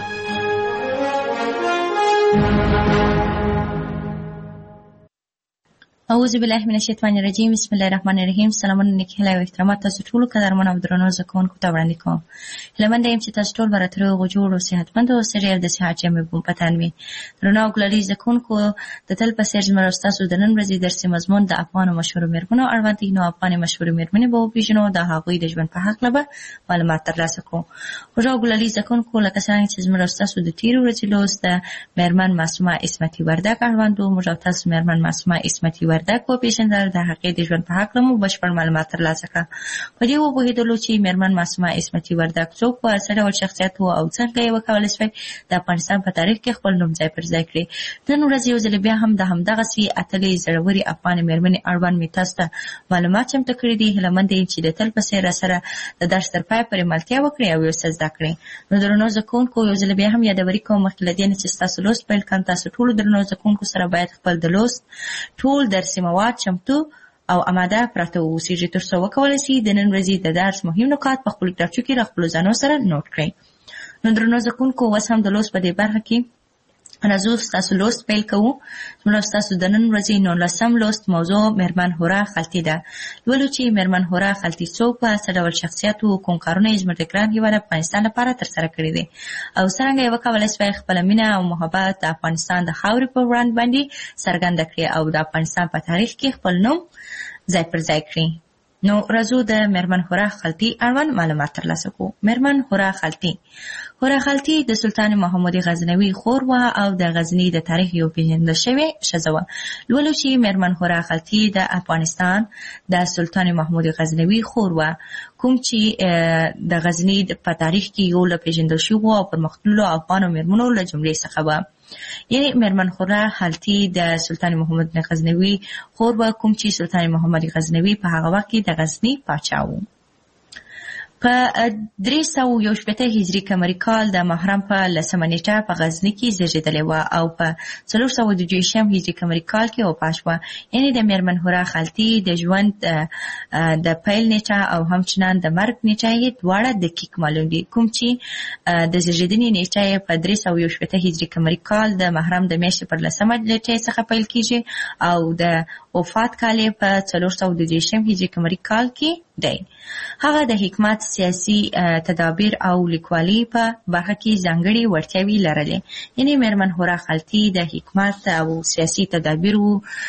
اعوذ بالله من الشیطان الرجیم. بسم الله الرحمن الرحیم. سلامونه نیک هیله او احترامات تاسو ټول قدرمن او درنو زکونکو ته وړاندې کوم. هیلهمند یم چې تاسو ټول براترو غوجوړ او صحتمند او سریال د صحت جامې بوم پتان وي. درنو ګلالي زکونکو د تل په سر زموږ تاسو د نن ورځې درسي مضمون د افغان مشهور میرمنو اړوند دي. نو افغان مشهور میرمنې به پیژنو د هغوی د ژوند په حق لبه معلومات ترلاسه کوو. غوجو ګلالي زکونکو لکه څنګه چې زموږ تاسو د تیر ورځې لوست د میرمن معصومه اسمتي وردک اړوند موږ تاسو میرمن معصومه اسمتي وردک په پیژندل د هغې د ژوند په حق لمو بشپړ معلومات ترلاسه کړه. په دې وپوهېدلو چې میرمن معصومه اسمتي وردک څوک وه، څه ډول شخصیت و او څنګه یې وکولی شوی د افغانستان په تاریخ کې خپل نوم ځای پر ځای کړي. نن ورځ یو ځل بیا هم د همدغسې اتلې زړورې افغان میرمنې اړوند مې تاسو ته معلومات چمتو کړي دي. هیلهمند یم چې د تل په څېر راسره د درس تر پایه پورې ملتیا وکړئ او یو څه زده کړئ. نو درنو زده کوونکو یو ځل بیا هم یادوري کوم مخکې له دې نه چې ستاسو لوست پیل کړم، تاسو ټولو درنو زده کوونکو سره باید خپل د لوست ټول درسي مواد چمتو او آماده پراته واوسیږي تر څو وکولی شي د نن ورځې د درس مهم نکات په خپلو کتابچو کې له خپلو ځانو سره نوټ کړئ. نو درنو زده کوونکو اوس هم د لوست په دې برخه کې راځو ستاسو لوست پیل کوو. زموږ ستاسو د نن ورځې 19م لوست موضوع میرمن هوره خلطي ده. لولو چې میرمن هوره خلطي څوک وه، څه ډول شخصیت و، کوم کارونه یې زموږ د ګران هېواد افغانستان لپاره ترسره کړي دي او څرنګه یې وکولی شوی خپله مینه او محبت د افغانستان د خاورې په وړاندې باندې څرګنده کړي او د افغانستان په تاریخ کې خپل نوم ځای پر ځای کړي. نو راځو د میرمن هوره خلطي اړوند معلومات ترلاسه کوو. میرمن هوره خلطي د سلطان محمود غزنوي خور وه او د غزني د تاریخ یو پیژندل شوې ښځه وه. لولو چې میرمن هوره خلطي د افغانستان د سلطان محمود غزنوي خور وه، کوم چې د غزني په تاریخ کې یو له پیژندل شوو او پرمختللو افغانو میرمنو له جملې څخه وه. یعنی میرمن هوره خلطي د سلطان محمود غزنوي خور وه، کوم چې سلطان محمد غزنوي په هغه وخت کې د غزني پاچا و. په 318 هجري قمري کال د محرم په 10مه نیټه په غزني کې زیږېدلې وه او په 422 هجري قمري کال کې وفات شوه. یعنې د میرمن هوره خلطي د ژوند د پیل نیټه او همچنان د مرګ نیټه یې دواړه دقیق معلوم دي، کوم چې د زیږېدنې نیټه یې په 318 هجري قمري کال د محرم د میاشتې پر 10مه نیټه څخه پیل کیږي او د وفات کال یې په 422 هجري قمري کال کې دی. هغه د حکمت، سیاسي تدابیر او لیکوالي په برخه کې ځانګړي وړتیاوې لرلې. یعنې میرمن هوره خلطي د حکمت او سیاسي تدابیرو،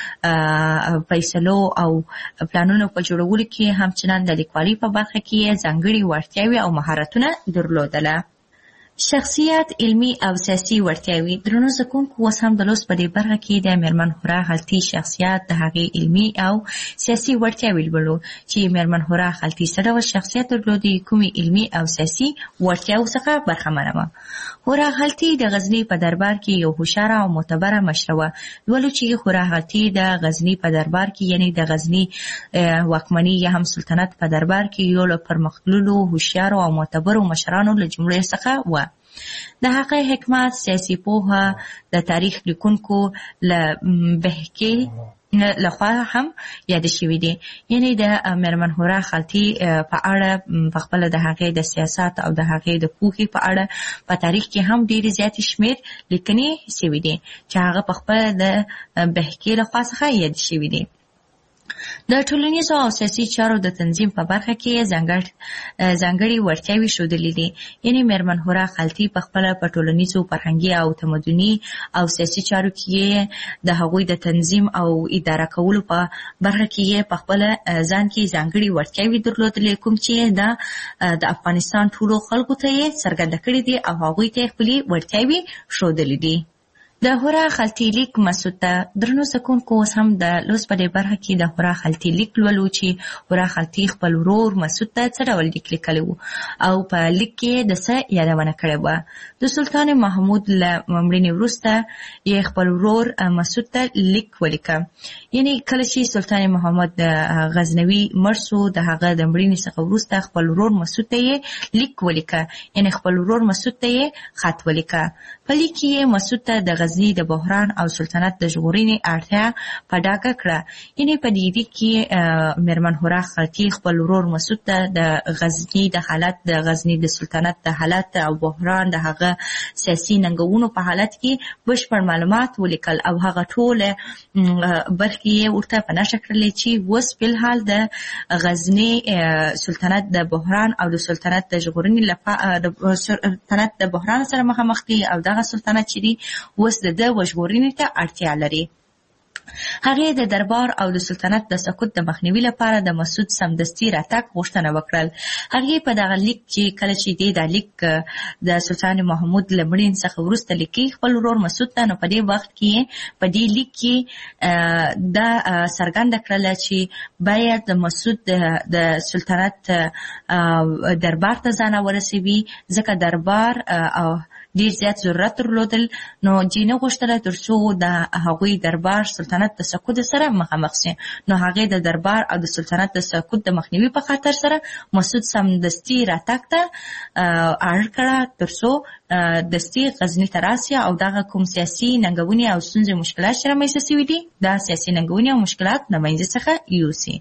فیصلو او پلانونو په جوړولو کې همچنان د لیکوالي په برخه کې ځانګړي وړتیاوې او مهارتونه درلودله. شخصیت، علمي او سیاسي وړتیاوې. درنو زده کوونکو اوس هم د لوست په دې برخه کې د میرمن هوره خلطي شخصیت، د هغې علمي او سیاسي وړتیاوې لولو چې میرمن هوره خلطي څه ډول شخصیت درلودی، کومې علمي او سیاسي وړتیاوو څخه برخمنه وه. هوره خلطي د غزني په دربار کې یو هوښیاره او معتبره مشره وه. لولو چې هوره خلطي د غزني په دربار کې یعنې د غزني واکمني یا هم سلطنت په دربار کې یو له پرمختللو هوښیارو او معتبرو مشرانو له جملې څخه وه. د هغه حکمت، سیاسي پوهه، د تاریخ لیکونکو له بهکې لخوا هم یاد شوي دي. یعنی د میرمن هورا خالتي په اړه په خپل د هغې د سیاست او د هغې د پوهې په اړه په تاریخ کې هم ډېرې زیاتې شمېر لیکنې شوي دي چې هغه په خپل د بهکې لخوا څخه یاد شوي دي. د ټولنیزو او سیاسي چارو د تنظیم په برخه کې ځانګړي وړتیاوې ښودلې دي. یعنې میرمن هورا خالتي په خپله په ټولنیزو، فرهنګي او تمدني او سیاسي چارو کې د هغوی د تنظیم او اداره کولو په برخه کې په خپله ځان کې ځانګړي وړتیاوې درلودلې، کوم چې د افغانستان ټولو خلکو ته یې څرګنده کړي دي او هغوی ته یې خپلې وړتیاوې ښودلې دي. د هورا خالتي لیک مسعود ته درنو زدهکوونکو اوس هم د لوست په دې برخه کې د هورا خالتي لیک لولو چې هورا خالتي خپل ورور مسعود ته څه ډول لیک لیکلی و او په لیک کې د څه یادونه کړې وه. د سلطان محمود له مړینې وروسته یې خپل ورور مسعود ته لیک ولیکه. یعنې کله چې سلطان محمد غزنوي مړ سو، د هغه د مړینې څخه وروسته خپل ورور مسعود ته یې لیک ولیکه، یعنې خپل ورور مسعود ته یې خط ولیکه. په لیک کې یې مسعود ته د غزني د بحران او سلطنت د ژغورنې اړتیا په ډاګه کړه. یعنې په دې لیک کې میرمن هورا خالتي خپل ورور مسعود ته د غزني د حالت، د غزني د سلطنت د حالت او بحران د هغه سیاسي ننګونو په حالت کې بشپړ معلومات ولیکل او هغه ټوله برخې یې ورته په نښه کړلې چې اوس فلحال د غزني سلطنت د بحران او د سلطنت د ژغورنې لپاره د سلطنت د بحران سره مخامخ دي او دغه سلطنت چې دی اوس د وژغورنې ته اړتیا لري. هغې د دربار او د سلطنت د سقوط د مخنیوي لپاره د مسعود سمدستي راتګ غوښتنه وکړل. هغې په دغه لیک چې کله چې دی دا لیک د سلطان محمود له مړینې څخه وروسته لیکي خپل ورور مسعود ته، نو په دې وخت کې په دې لیک کې دا څرګنده کړله چې باید د مسعود د سلطنت دربار ته ځان ورسوي، ځکه دربار او ډیر زیات ضرورت درلودل. نو جینه غوښتله تر څو د هغوی دربار سلطنت د سقوط سره مخامخ شي. نو هغې د دربار او د سلطنت د سقوط د مخنیوي په خاطر سره مسعود سمدستي راتګ ته اړ کړه تر څو دستي غزني ته راسي او دغه کوم سیاسي ننګونې او ستونزې مشکلات چې رامنځته شوي دي دا سیاسي ننګونې او مشکلات له منځه څخه یوسي.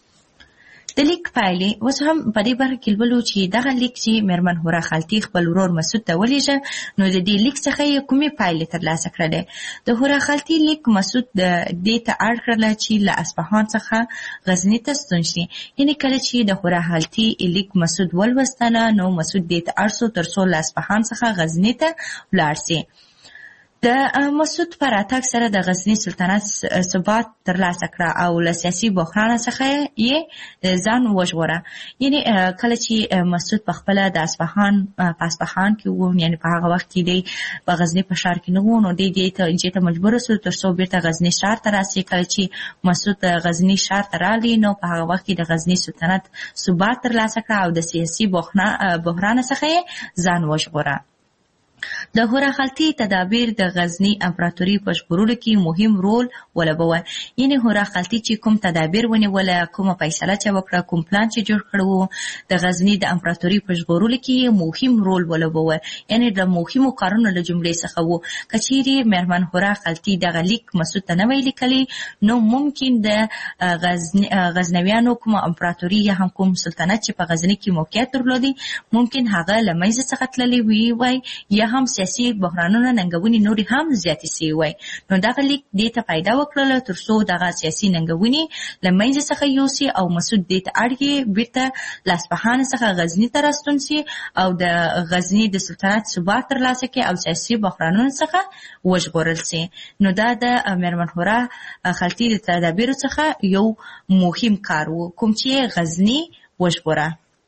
د لیک پایلې اوس هم په دې برخه کې لولو چې دغه لیک چې میرمن هورا خالتي خپل ورور مسعود ته ولېږه، نو د دې لیک څخه یې کومې پایلې ترلاسه کړلې. د هورا خالتي لیک مسعود دې ته اړ کړله چې له اصفهان څخه غزني ته ستون شي. یعنې کله چې د هورا خالتي لیک مسعود ولوستله، نو مسعود دې ته اړ سو تر څو له اصفهان څخه غزني ته ولاړ سي. د مسعود په راتګ سره د غزني سلطنت ثبات ترلاسه کړه او له سیاسي بحران څخه یې ځان وژغوره. یعنې کله چې مسعود په خپله د اصفهان کې و، یعنې په هغه وخت کې دی په غزني په ښار کې نه و، نو دی دې ته مجبوره سو تر څو بیرته غزني ښار ته راسي. کله چې مسعود غزني ښار ته راغلی، نو په هغه وخت کې د غزني سلطنت ثبات ترلاسه کړه او د سیاسي بحران څخه یې ځان وژغوره. د هورا خالتي تدابیر د غزني امپراتوري په ژغورلو کې مهم رول ولوبوه. یعنې هورا خالتي چې کوم تدابیر ونیوله، کومه فیصله چې وکړه، کوم پلان چې جوړ کړی و، د غزني د امپراتوري په ژغورلو کې مهم رول ولوبوه. یعنې د مهمو کارونو له جملې څخه و. که چیرې میرمن هورا خالتي دغه لیک مسعود ته نه وی لیکلی، نو ممکن د غزنویانو کومه امپراتوري یا هم کوم سلطنت چې په غزني کې موقعیت درلودي، ممکن هغه له منځه څخه تللی وای یا هم سیاسي بحرانونه ننګونې نورې هم زیاتې سوي وای. نو دغه لیک دې ته فایده وکړله تر څو دغه سیاسي ننګونې له منځه څخه یوسي او مسعود دې ته اړ یې بیرته له اصفهان څخه غزني ته راستون سي او د غزني د سلطنت ثبات ترلاسه کړي او سیاسي بحرانونو څخه وژغورل سي. نو دا د میرمن هورا خالتي د تدابیرو څخه یو مهم کار و، کوم چې غزني وژغوره.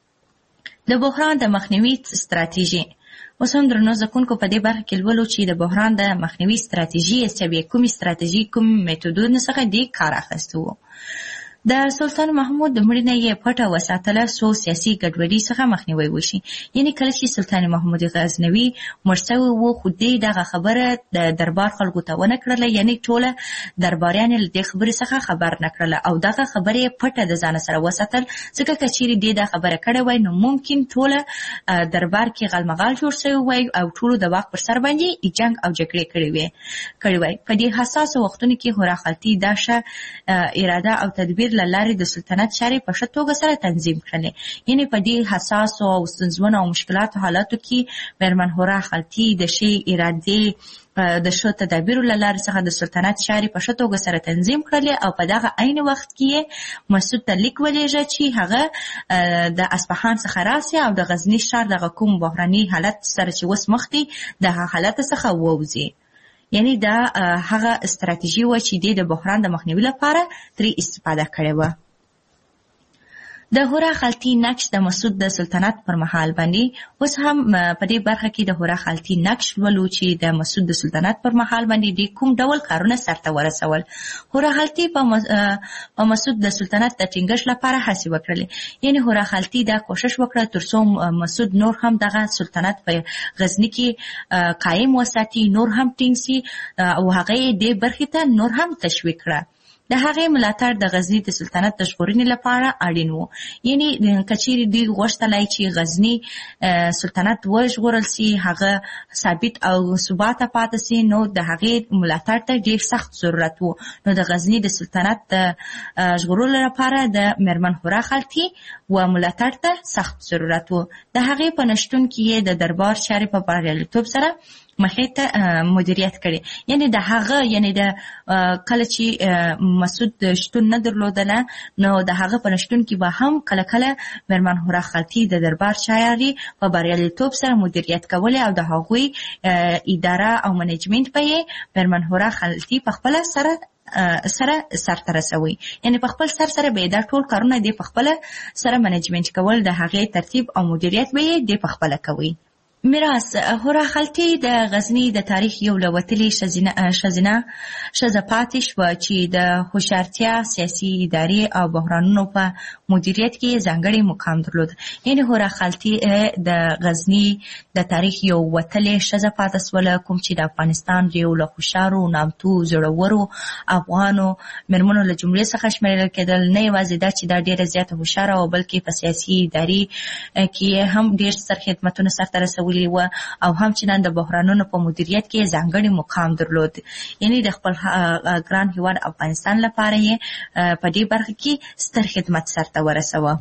د بحران د مخنیوي ستراتیژي اوس هم درنو زدهکوونکو په دې برخه کې لولو چې د بحران د مخنیوي ستراتیژي څه وي، کومې ستراتیژي کوم میتودونو څخه دې کار اخیستی و. د سلطان محمود د مړینې یې پټه وساتله څو سیاسي ګډوډۍ څخه مخنیوی وشي. یعنې کله چې سلطان محمود غزنوي مړ شوی و خو دغه خبره د دربار خلکو ته ونه کړله، یعنې ټوله درباریان له دې خبرې څخه خبر نه کړله او دغه خبرې پټه د ځان سره وساتل، ځکه که چیرې دې دا خبره کړې وای نو ممکن ټوله دربار کې غالمغال جوړ شوی وای او ټولو د واک پر سر باندې جنګ او جګړې کړې وای. په دې حساسو وختونو کې هورا خالتي دا ښه اراده او تدبیر له لارې د سلطنت چارې په ښه توګه سره تنظیم کړلې. یعنې په دې حساسو او ستونزمنو او مشکلاتو حالاتو کې میرمن هورا خالتي د ښې ارادې د ښه تدابیرو له لارې څخه د سلطنت چارې په ښه توګه سره تنظیم کړلې او په دغه عین وخت کې مسعود ته لیک ولېږه چې هغه د اصفهان څخه راسي او د غزني ښار دغه کوم بحراني حالت سره چې اوس مخ دی دغه حالت څخه ووځي. یعنی دا هغه استراتیژي و چې د بحران د مخنیوي لپاره ترې استفاده کړې وه. د هورا خالتي نقش د مسعود د سلطنت پر مهال باندې اوس هم په دې برخه کې د هورا خالتي نقش ولو چې د مسعود د سلطنت پر مهال باندې د کوم ډول کارونه سرته ورسول. هورا خالتي په مسعود د سلطنت د ټینګښت لپاره هڅې وکړلې. یعنې هورا خالتي دا کوشش وکړه ترڅو مسعود نور هم دغه سلطنت په غزني کې قایم وساتي، نور هم ټینګ سي او هغه یې دې برخې ته نور هم تشویق کړه. د هغې ملاتړ د غزني د سلطنت د ژغورنې لپاره اړین و. یعنې که چیرې دوی غوښتلی چې غزني سلطنت وژغورل سي، هغه ثابت او ثباته پاتې سي، نو د هغې ملاتړ ته ډېر سخت ضرورت و. نو د غزني د سلطنت د ژغورلو لپاره د میرمن هورا خالتي و ملاتړ ته سخت ضرورت و. د هغې په نشتون کې یې د دربار چارې په بریالیتوب سره مخې ته مدیریت کړي. یعنې د هغه د کله چې مسعود شتون نه درلودله نو د هغه په نشتون کې به هم کله کله میرمن هورا خالتي د دربار چارې په بریالیتوب سره مدیریت کولې او د هغوی اداره او منیجمنت به یې میرمن هورا خالتي په خپله سرته رسوي. یعنې په خپل سره به دا ټول کارونه دې په خپله سره منیجمنت کول، د هغې ترتیب او مدیریت به یې دې په خپله کوي. میراث هورا خالتي د غزني د تاریخ یو له وتلې ښځه پاتې شوه چې د هوښیارتیا، سیاسي ادارې او بحرانونو په مدیریت کې ځانګړی مقام درلود. یعنې هورا خالتي د غزني د تاریخ یو وتلې ښځه پاتې شوله، کوم چې د افغانستان د یو له هوښیارو، نامتو، زړورو افغانو مېرمنو له جملې څخه شمیرل کېدل. نه یوازې دا چې دا ډېره زیاته هوښیاره او بلکې په سیاسي ادارې کې هم ډېر ستر خدمتونه سرته رسولي و او هم چې نن د بحرانونو په مدیریت کې ځانګړی مقام درلود. یعنې د خپل ګران هیواد افغانستان لپاره یې په دې برخه کې ستر خدمت سرته ورسوه.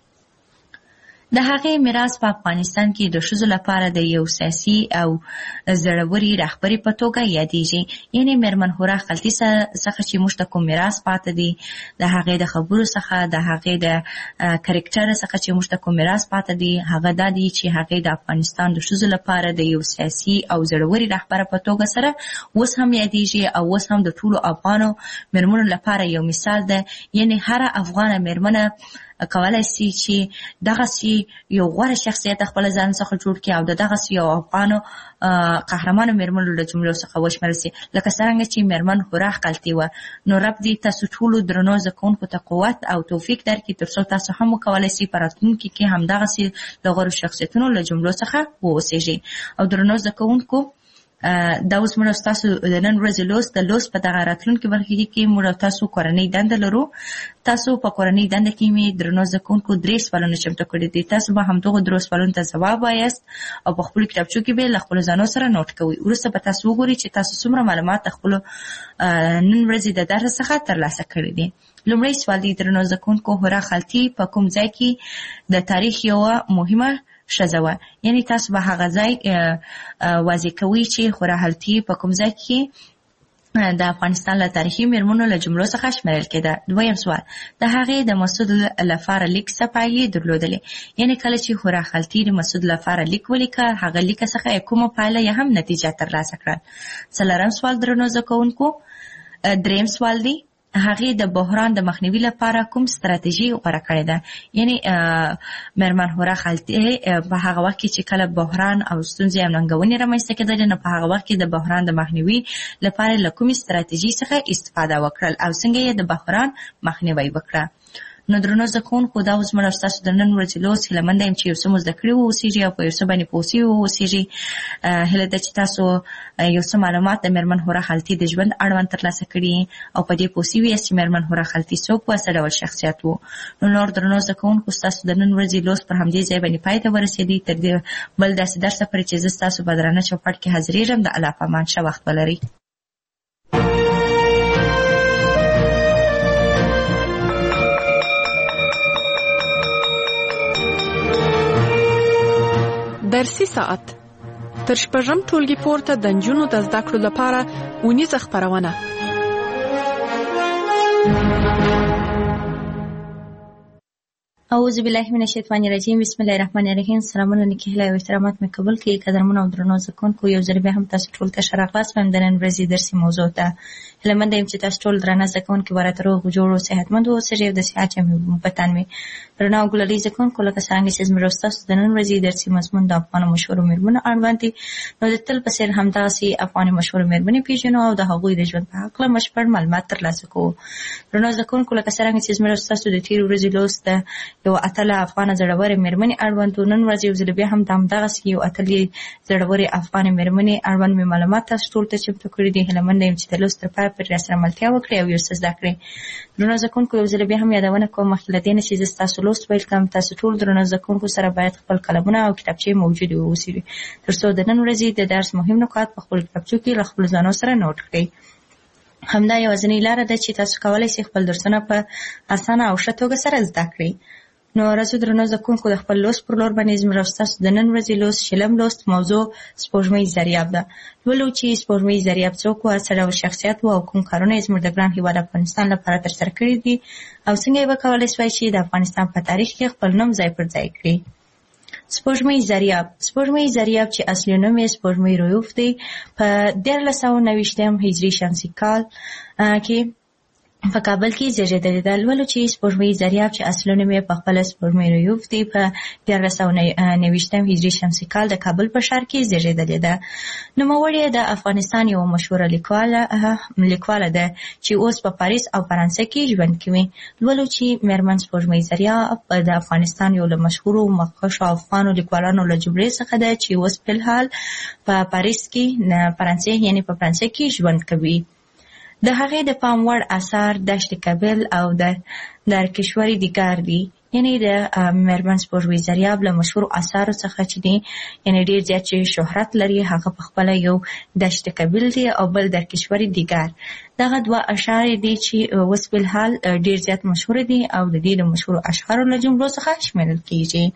د هغې میراث په افغانستان کې د ښځو لپاره د یو سیاسي او زړوري رهبري په توګه یادېږي. یعنې میرمن هورا خالتي څخه چې موږ ته کوم میراث پاتې دی، د هغې د خبرو څخه، د هغې د کرکټر څخه چې موږ ته کوم میراث پاتې دی، هغه دا دی چې هغې د افغانستان د ښځو لپاره د یو سیاسي او زړوري رهبره په توګه سره اوس هم یادېږي او اوس هم د ټولو افغانو میرمنو لپاره یو مثال ده. یعنې هره افغانه میرمنه کولای شي چې دغسې یو غوره شخصیت خپل ځان څخه جوړ کړي او د دغسې یو افغانو قهرمانو میرمنو له جملو څخه وشمېرل شي، لکه څرنګه چې میرمن هورا خالتي وه. نو رب دې تاسو ټولو درنو زده کوونکو ته قوت او توفیق درکړي ترڅو تاسو هم وکولای شئ په راتلونکي کې همدغسې د غوره شخصیتونو له جملو څخه واوسېږئ. او درنو زده کوونکو، دا اوس موږ تاسو د نن ورځې لوست په دغه راتلونکي برخه کې موږ تاسو کورنۍ دنده لرو. تاسو په کورنۍ دنده کې مې درنو زده کوونکو 3 سوالونه چمتو کړي دي. تاسو به همدغو 3 سوالونو ته ځواب وایاست او په خپلو کتابچو کې به له خپلو ځانو سره نوټ کوئ. وروسته به تاسو وګورئ چې تاسو څومره معلومات د خپلو نن ورځې د درس څخه ترلاسه کړي دي. لومړی سوال دی، درنو زده کوونکو، هورا خالتي په کوم ځای کې د تاریخ یوه مهمه ښځه وه؟ یعنې تاسو به هغه ځای واضح کوئ چې هورا خالتي په کوم ځای کې د افغانستان له تاریخي میرمنو له جملو څخه شمیرل کېده. دویم سوال، د هغې د مسعود لپاره لیک څه پایلې درلودلې؟ یعنې کله چې هورا خالتي د مسعود لپاره لیک ولیکه، هغه لیک څخه کومه پایله یا هم نتیجه ترلاسه کړل؟ څلورم سوال، درنو زده کوونکو، دریم سوال دی، هغې د بحران د مخنیوي لپاره کوم ستراتیژي غوره کړې ده. یعنی مېرمن هوره خالتي په هغه وخت کې چې کله بحران او ستونزې او ننګونې رامنځته کېدلې، نو په هغه وخت کې د بحران د مخنیوي لپاره له کومې ستراتیژي څخه استفاده وکړل او څنګه یې د بحران مخنیوی وکړه. نو درنو زده کوونکو، دا اوس زموږ ستاسو د نن ورځې لوست. هیله منده یم چې یو څه مو زده کړي واوسېږي او په یو څه باندې پوه سوي واوسېږي. هیله ده چې تاسو یو څه معلومات د مېرمن هوره خالتي د ژوند اړوند ترلاسه کړي او په دې پوه سوي یاست چې مېرمن هوره خالتي څوک وه، څه ډول شخصیت و. نو نور درنو زده کوونکو، ستاسو د نن ورځې لوست پر همدې ځای باندې پای ته ورسېدی. تر دې بل داسې درسه پورې چې زه ستاسو په درانه چوپړ کې حاضرېږم، د الله په امان ښه وخت ولرئ. درسي ساعت تر شپږم ټولګي پورته د نجونو د زده کړو لپاره اونیزه خپرونه. اعوذ بالله من الشیطان الرجیم. بسم الله الرحمن الرحیم. سلامونه نیکی هیله او احترامات مې قبول کړئ. قدرمن او درنو زده کوونکو، یو ځل بیا هم تاسو ټول ته ښه راغلاست وایم د نن ورځې درسي موضوع ته. هیله منده یم چې تاسو ټول درانه زده کوونکي ورته روغ جوړ او صحتمند اوسئ او د صحت جامې په تن وي. درنو او ګلالي زده کوونکو، لکه څنګه چې زموږ ستاسو د نن ورځې درسي مضمون د افغانو مشهورو مېرمنو اړوند دی، نو د تل په څېر همداسې افغاني مشهورو مېرمنې پېژنو او د هغوی د ژوند په هکله بشپړ معلومات ترلاسه کوو. درنو زده کوونکو، لکه څرنګه چې زموږ ستاسو د تېرې ورځې لوست د یو اتله افغانه زړورې مېرمنې اړوند، نن ورځ یو ځل بیا هم د همدغسې یو اتلې زړورې افغانې مېرمنې اړوند مې معلومات تاسو ټول ته چمتو کړي دي. هیله منده یم چې د لوست تر پایه پورې راسره ملتیا وکړئ او یو څه زده کړئ. درنو زده کوونکو، یو ځل بیا هم یادونه کوم مخکې له دې نه چې زه ستاسو لوست پیل کړم، تاسو ټول درنو زده کوونکو سره باید خپل قلمونه او کتابچې موجودې واوسي تر څو د نن ورځې د درس مهم نکات په خپلو کتابچو کې له خپلو ځانو سره نوټ کړئ. همدا یوازینۍ لاره ده چې تاسو کولی شئ خپل درسونه په اسانه او ښه توګه سره زده کړئ. نو راځو درنو زده کوونکو، د خپل لوست پر لور باندې زموږ ستاسو د نن ورځې لوست شلم لوست موضوع سپوږمۍ ضریاب ده. لولو چې سپوږمۍ ضریاب څوک و، څه ډول شخصیت و او کوم کارونه یې زموږ د ګران هېواد افغانستان لپاره ترسره کړي دي او څنګه یې وکولی سوای چې د افغانستان په تاریخ کې خپل نوم ځای پر ځای کړي. سپوږمۍ ضریاب چې اصلي نوم یې سپوږمۍ رویوف دی، په 1390 هجري شمسي کال کې په کابل کې زیږېدلې ده. لولو چې سپوږمۍ ضریاب چې اصلي نوم یې پخپله سپوږمۍ رویوف دی، په 1390 هجري شمسي کال د کابل په ښار کې زیږېدلې ده. نوموړې د افغانستان یوه مشهوره لیکواله ده چې اوس په پاریس او فرانسه کې ژوند کوي. لولو چې مېرمن سپوږمۍ ضریاب د افغانستان یو له مشهورو مخکښو افغانو لیکوالانو له جملې څخه ده چې اوس فلحال په پاریس کې په فرانسه کې ژوند کوي. د هغې د پام وړ اثار دشت کابل او د درکشوري دیګار دي. یعنی د مېرمن سپوږمۍ ضریاب له مشهورو اثارو څخه چې دي، یعنی ډېر زیات چې شهرت لري، هغه پخپله یو دشت کابل دی او بل درکشوري دیګار. دغه دوه اشعار دي چې اوس فلحال ډېر زیات مشهور دي او د دې د مشهورو اشعارو له جملو څخه شمیرل کیږي.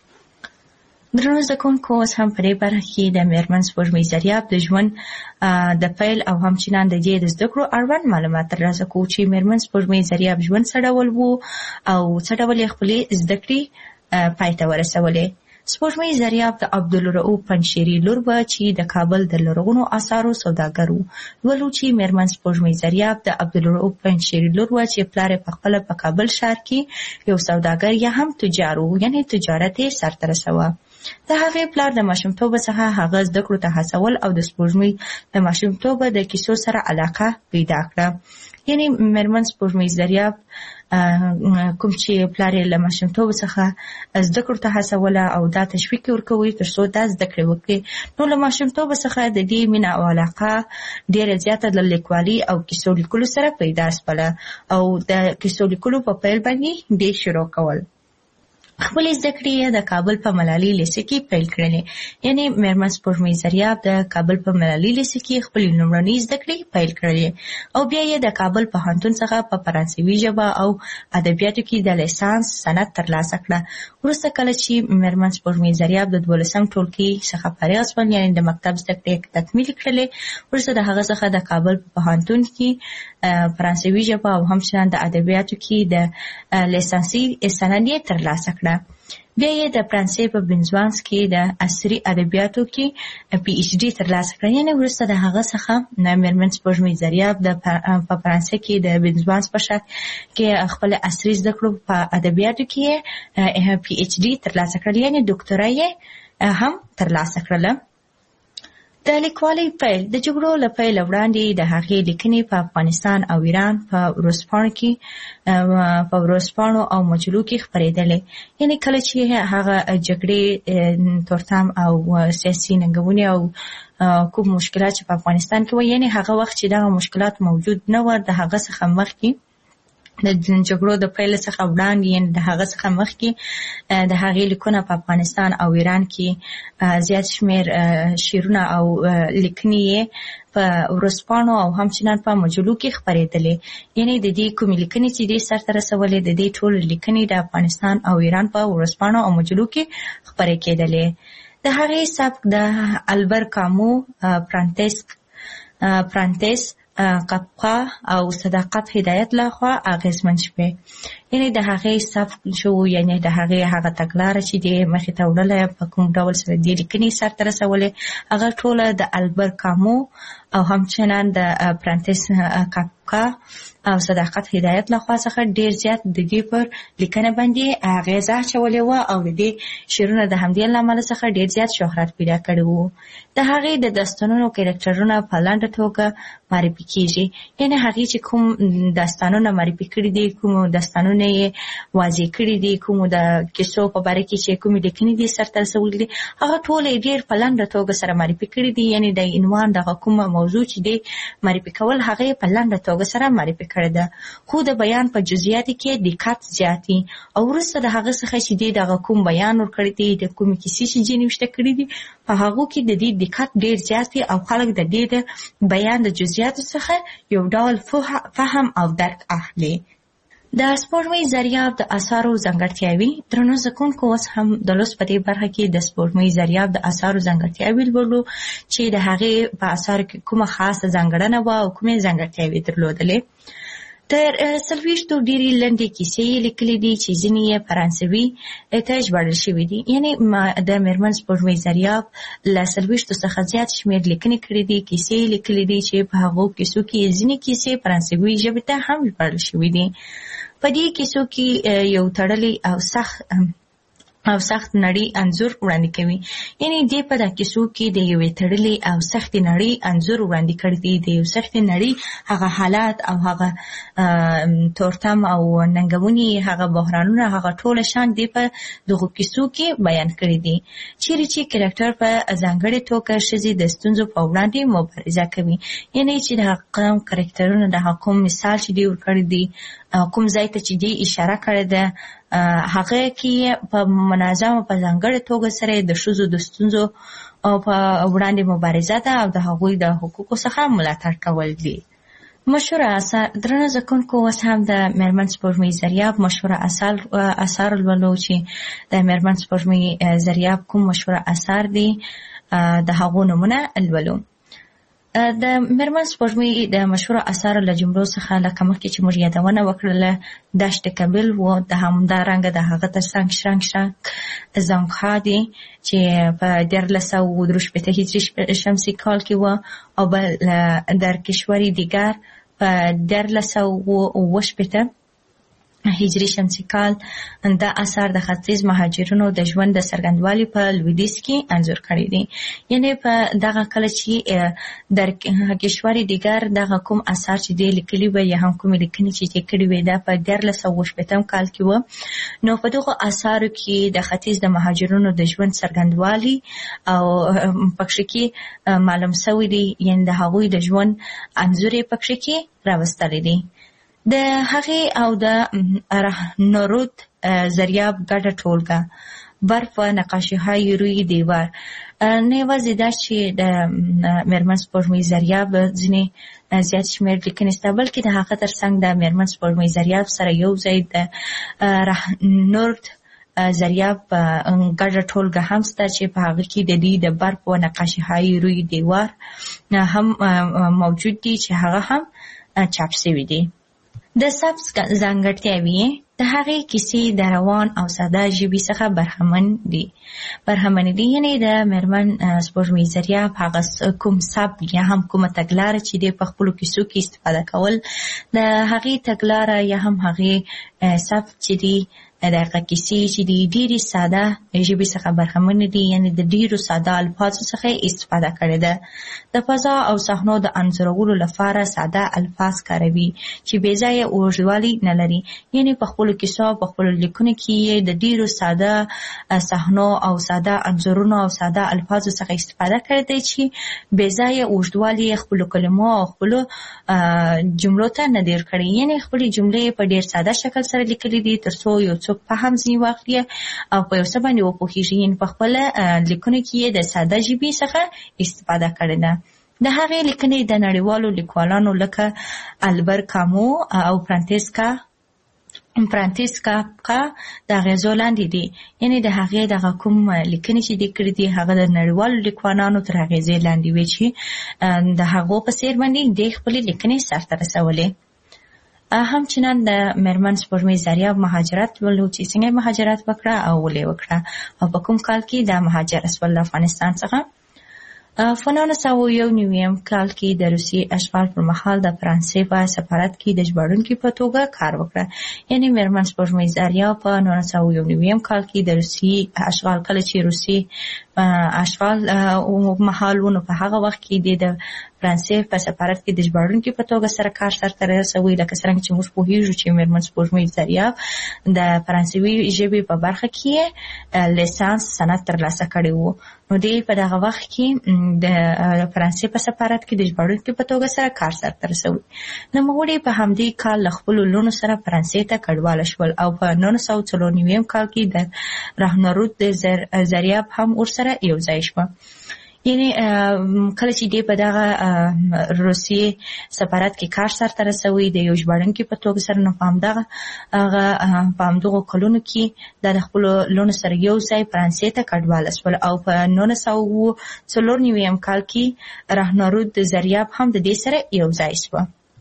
درنو زده کوونکو، اوس هم په دې برخه کې د مېرمن سپوږمۍ ضریاب د ژوند د پیل او همچنان د دې د زده کړو اړوند معلومات ترلاسه کوو چې مېرمن سپوږمۍ ضریاب ژوند څه ډول و او څه ډول یې خپلې زده کړې پای ته ورسولې. سپوږمۍ ضریاب د عبدالرؤف پنجشیري لور وه چې د کابل د لرغونو آثارو سوداګر و. لولو چې مېرمن سپوږمۍ ضریاب د عبدالرؤف پنجشیري لور وه چې پلار یې پخپله په کابل ښار کې یو سوداګر یا هم تجار و، یعنې تجارت یې سرته رسوه. د هغې پلار د ماشومتوبه څخه هغه زده کړو ته هڅول او د سپوږمۍ د ماشومتوبه د کیسو سره علاقه پیدا کړه. یعنې مېرمن سپوږمۍ ضریاب کوم چې پلار یې له ماشومتوبه څخه زده کړو ته هڅوله او دا تشویق یې ورکوي تر څو دا زده کړې وکړي. نو له ماشومتوبه څخه د دې مینه او علاقه ډېره زیاته د لیکوالي او کیسو لیکلو سره پیدا شوله او د کیسو لیکلو په پیل باندې دې شروع کول. خپلې زده کړې یې د کابل په ملالي لیسې کې پیل کړلې. یعنې مېرمن سپوږمۍ ضریاب د کابل په ملالي لیسې کې خپلې لومړنۍ زده کړې پیل کړلې او بیا یې د کابل پوهنتون څخه په فرانسوي ژبه او ادبیاتو کې د لیسانس سند ترلاسه کړه. وروسته کله چې مېرمن سپوږمۍ ضریاب د 12م ټولګي څخه فارغه شول، یعنې د مکتب زده کړې تکمیل کړلې، وروسته د هغه څخه د کابل په پوهنتون کې فرانسوي ژبه او همچنان د ادبیاتو کې د لیسانسي سند یې ترلاسه کړه. بیا یې د فرانسې په بنزوانس کې د عصري ادبیاتو کې پی ایچ ډي ترلاسه کړه. یعنې وروسته د هغه څخه مېرمن سپوږمۍ زریاب په فرانسې کې د بنزوانس په ښار کې خپل عصري زده کړو په ادبیاتو کې پی ایچ ډي ترلاسه کړل، یعنې ډاکټرا یې هم ترلاسه کړله. د لیکوالۍ پیل د جګړو له پیل وړاندې د هغې لیکنې په افغانستان او ایران په ورځپاڼو او مجلو کې خپرېدلې. یعنې کله چې هغه جګړې تورتم او سیاسي ننګونې او کوم مشکلات چې په افغانستان کې وو، یعنې هغه وخت چې دغه مشکلات موجود نه وو، د هغه څخه مخکې د جګړو د پیل څخه وړاندې، یعنې د هغه څخه مخکې د هغې لیکونه په افغانستان او ایران کې زیات شمېر شعرونه او لیکنې یې په ورځپاڼو او همچنان په مجلو کې خپرېدلې. یعنې د دې کومې لیکنې چې دې سرته رسولې، د دې ټولې لیکنې د افغانستان او ایران په ورځپاڼو او مجلو کې خپرې کېدلې. د هغې سبک د البر کامو، فرانتس، قفقه او صداقت هدایت لخوا اغیزمن شوې. یعنې د هغې سبک شو، یعنې د هغې هغه تګلاره چې د مخې ته وړله، په کوم ډول سره دې لیکنې سرته رسولې، هغه ټوله د البر کامو او همچنان د فرانتس قفقه او صداقت هدایت لخوا څخه ډېر زیات د دې پر لیکنه باندې اغیزه اچولې وه او د دې شعرونه د همدې له امله څخه ډېر زیات شهرت پیدا کړی و. د هغې د داستانونو کرکټرونه په لنډه توګه معرفي کېږي. یعنې هغې چې کوم داستانونه معرفي کړي دي، کوم داستانونه یې واضح کړي دي، کوم د کیسو په باره کې چې کومې لیکنې دي سرته رسولي دي، هغه ټول یې ډېر په لنډه توګه سره معرفي کړي دي. یعنې د عنوان دغه کومه موضوع چې دی معرفي کول، هغه یې په لنډه توګه سره معرفي کړې ده، خو د بیان په جزئیاتو کې دقت زیاتي. او وروسته د هغه څخه چې دی دغه کوم بیان ورکړی دی، د کومې کیسې چې ځینې وشته کړي دي، په هغو کې د دې دقت ډېر زیات دی او خلک د دې د بیان د جزئیاتو څخه یو ډول فهم او درک اخلي. د سپوږمۍ زریاب د اثارو ځانګړتیاوې. درنو زده کوونکو، اوس هم د لوست په دې برخه کې د سپوږمۍ زریاب د اثارو ځانګړتیاوې لولو چې د هغې په اثارو کې کومه خاصه ځانګړنه وه او کومې ځانګړتیاوې درلودلې. تر 40 ډېرې لنډې کیسې یې لیکلې دي چې ځینې یې فرانسوي ته ژباړل شوي دي. یعنې د مېرمن سپوږمۍ زریاب له 40 څخه زیات شمېر لیکنې کړي دي، کیسې یې لیکلې دي چې په هغو کیسو کې ځینې کیسې فرانسوي ژبې ته هم ژباړل شوي دي. په دې کیسو کې یو تړلی او سخت نړۍ انځور وړاندې کوي. یعنې دې په دا کیسو کې د یوې تړلې او سختې نړۍ انځور وړاندې کړی دی. د یو سختې نړۍ هغه حالات او هغه تورتم او ننګونې، هغه بحرانونه، هغه ټوله شان دې په دغو کیسو کې بیان کړي دي. چیرې چې کرکټر په ځانګړې توګه ښځې د ستونزو په وړاندې مبارزه کوي. یعنې چې د هغه کرکټرونه، د هغه کوم مثال چې دې ورکړی دی، کوم ځای ته چې دې اشاره کړې ده، هغه کې په منظمه په ځانګړې توګه سره د ښځو د ستونزو په وړاندې مبارزه ده او د هغوی د حقوقو څخه ملاتړ کول دي. مشهوره اثار. درنو زده کوونکو، اوس هم د مېرمن سپوږمۍ زریاب مشهوره اثار لولو چې د مېرمن سپوږمۍ زریاب کوم مشهوره اثار دي، د هغو نومونه لولو. د مېرمن سپوږمۍ د مشهورو اثارو له جملو څخه لکه مخکې چې موږ یادونه وکړله، دشت کابل و، د همدارنګه د هغه تر څنګ شرنګ زانګها دی چې په 1363 هجري شمسي کال کې و، او بل در کشوری دیگر په 1380 هجري شمسي کال. دا اثار د ختیځ مهاجرینو د ژوند د څرګندوالي په لویدیځ کې انځور کړي دي. یعنې په دغه کله چې در کشوري دیگر دغه کوم اثار چې دی لیکلي وي یا هم کومې لیکنې چې دی کړي وي، دا په 1380 کال کې و. نو په دغو اثارو کې د ختیځ د مهاجرینو د ژوند څرګندوالي او پکښې کې معلوم سوی دی، یعنې د هغوی د ژوند انځور یې پکښې کې راوستلی دی. د هغې او د نورود زریاب ګډه ټولګه، برف و نقاشی‌های روی دیوار. نه یوازې دا چې د مېرمن سپوږمۍ زریاب ځینې زیات شمېر لیکنې شته، بلکې د هغه تر څنګ د مېرمن سپوږمۍ زریاب سره یو ځای د نورد زریاب ګډه ټولګه هم شته چې په هغه کې د دې د برف و نقاشی‌های روی دیوار هم موجود دي چې هغه هم چاپ شوي دي. د سبز ځانګړتیاوې. د هغې کیسې د روان او ساده ژبې څخه برخمن دي. یعنې د میرمن سپوږمۍ ذریعه هغه کوم سبک یا هم کومه تګلاره چې د په خپلو کیسو کې استفاده کول، د هغې تګلاره یا هم هغې سبک چې دي د هغه کیسې چې دي ډېرې ساده ژبې څخه برخمن دي، یعنې د ډېرو ساده الفاظو څخه استفاده کړې ده. د فضا او صحنو د انځورولو لپاره ساده الفاظ کاروي چې بې ځایه اوږدوالی نه لري. یعنې په خپلو کیسو او په خپلو لیکنو کې د ډېرو ساده صحنو او ساده انځورونو او ساده الفاظو څخه استفاده کړې ده چې بې ځایه اوږدوالی خپلو کلمو او خپلو جملو ته نه ډېر کړي. یعنې خپلې جملې په ډېر ساده شکل سره لیکلي دي تر څو یو څوک په هم ځینې واخلي او په یو څه باندې وپوهېږي. یعنې په خپله لیکنو کې یې د ساده ژبې څخه استفاده کړې ده. د هغې لیکنې د نړیوالو لیکوالانو لکه البر کامو او فرانتیسکا د اغېزو لاندې دي. یعنې د هغې دغه کوم لیکنې چې دي کړي دي هغه د نړیوالو لیکوالانو تر اغېزې لاندې وي چې د هغو په څېر باندې د خپلې لیکنې سرته رسولې. همچنان د میرمن سپوږمۍ ذریعه مهاجرت ولو چې څنګه مهاجرت وکړه او ولې وکړه او په کوم کال کې د مهاجر شول له افغانستان څخه. په 1991 کال کې د روسي اشغال پر مهال د فرانسې په سفارت کې د ژباړونکي په توګه کار وکړه. یعنې میرمن سپوږمۍ ذریعه په 1991 کال کې د روسي اشغال کله چې روسي اشغال مهال ونه په هغه وخت کې د فرانسې په سفارت کې د ژباړونکي په توګه سره کار سرته رسوي. لکه څرنګه چې موږ پوهېږو چې میرمن سپوږمۍ ذریعه د فرانسوي ژبې په برخه کې لیسانس سند ترلاسه کړی و. نو دوی په دغه وخت کې د فرانسې په سفارت کې د ژباړونکي په توګه سره کار سرته رسوي. نوموړي په همدې کال له خپلو لوڼو سره فرانسې ته کډواله شول او په 1994 کال کې د راهنرود ذریعه هم ورسره یو ځای شوه. یعنې کله چې دی په دغه روسیې سفارت کې کار سرته رسوي د یو ژباړونکي په توګه سره، نو په همدغو کلونو کې د خپلو لوڼو سره یو ځای فرانسې ته کډواله شول او په 1994 کال کې راهنرود ذریعه هم د دې سره یو ځای شوه.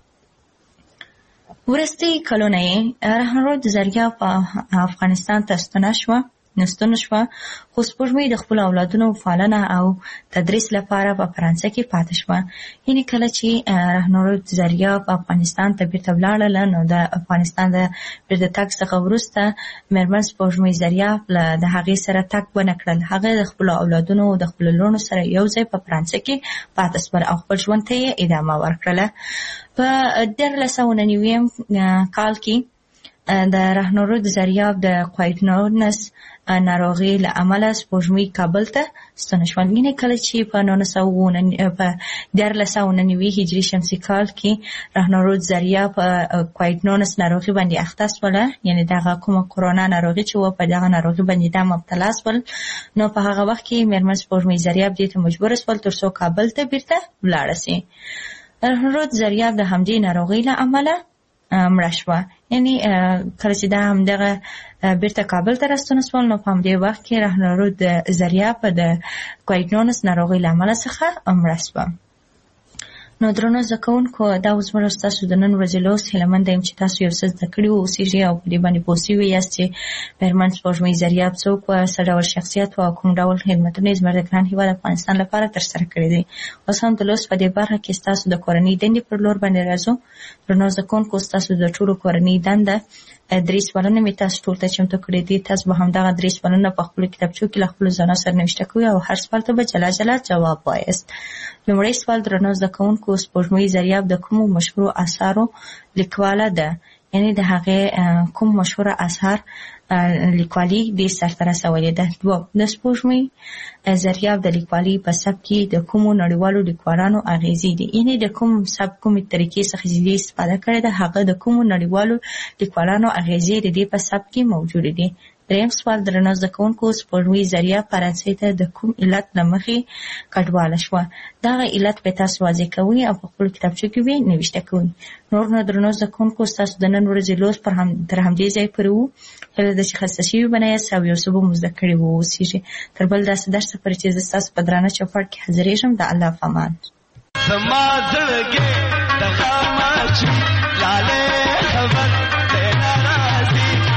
وروستي کلونه یې راهنرود ذریعه په افغانستان ته نستون شوه، خو سپوږمۍ د خپلو اولادونو پالنه او تدریس لپاره په فرانسه کې پاتې شوه. یعنې کله چې راهنرود ذریعه په افغانستان ته بیرته ولاړله، نو د افغانستان د بیرته تګ څخه وروسته میرمن سپوږمۍ ذریعه د هغې سره تګ ونه کړل. هغه د خپلو اولادونو او د خپلو لوڼو سره یو ځای په فرانسه کې پاتې شول او خپل ژوند ته یې ادامه ورکړله. په 1990 کال کې د راهنرود ذریعه د کوایټنونس ناروغي له امله سپوږمۍ کابل ته ستنه شوه. یعنې کله چې په 1990 هجري شمسي کال کې راهنرود ذریعه په کوایټنونس ناروغي باندې اخته شوله، یعنې دغه کومه کرونا ناروغي چې وه په دغه ناروغي باندې دا مبتلا شول. نو په هغه وخت کې میرمن سپوږمۍ ذریعه دې ته مجبوره شول تر څو کابل ته بیرته ولاړه شي. راهنرود ذریعه د همدې ناروغۍ له امله مړه شوه. یعنې کله چې دا همدغه بیرته کابل ته راستون شول، نو په همدې وخت کې راهنرود ذریعه په د کوایټنونس ناروغۍ له امله څخه مړه شوه. نو درنو زده کوونکو، دا اوس زموږ ستاسو د نن ورځې لوست. هیله یم چې تاسو یو څه زده کړي اوسېږئ او په دې باندې پوه شوي یاست چې میرمن سپوږمۍ ذریعه څوک وه، څه ډول شخصیت وه او کوم ډول خدمتونه یې زموږ د ګران هېواد افغانستان لپاره ترسره کړي دي. اوس هم د لوست په دې برخه کې ستاسو د کورنۍ دندې پر لور باندې راځو. درنو زده کوونکو، ستاسو د ټولو کورنۍ دنده 3 سوالونه مې تاسو ټول ته چمتو کړي دي. تاسو به همدغه 3 سوالونه په خپلو کتابچو کې له خپلو ځانو سره نوشته کوئ او هر سوال ته به جلا جلا جواب وایاست. لومړی سوال: درنو زده کوونکو، سپوږمۍ ذریعه د کومو مشهورو اثارو لیکواله ده؟ یعنې د هغې کوم مشهوره اثار لیکوالي دې سرته رسولې ده. 2. د سپوږمۍ ذریعه د لیکوالي په سبک کې د کومو نړیوالو لیکوالانو اغېزې دي؟ یعنې د کوم سبک کومې طریقې څخه چې دې استفاده کړې ده، هغه د کومو نړیوالو لیکوالانو اغېزې د دې په سبک کې موجودې دي. 3. سوال: درنو زده کوونکو، سپوږمۍ ذریعه فرانسې ته د کوم علت له مخې کډواله شوه؟ دغه علت به تاسو واضح کوئ او په خپلو کتابچو کې به نوشته کوئ. نور نو درنو زده کوونکو، ستاسو د نن ورځې لوست تر همدې ځای پورې و. هیله ده چې خسته شوي به نه یاست او یو څه به مو زده کړي واوسېږي. تر بل داسې درس پورې چې زه ستاسو په درانه چوپړ کې حاضرېږم. د الله په امان. زما زړګی د غم چې لاله خبر ته ناراضي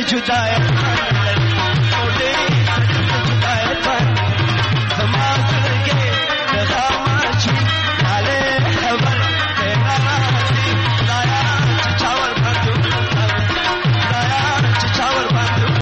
جدای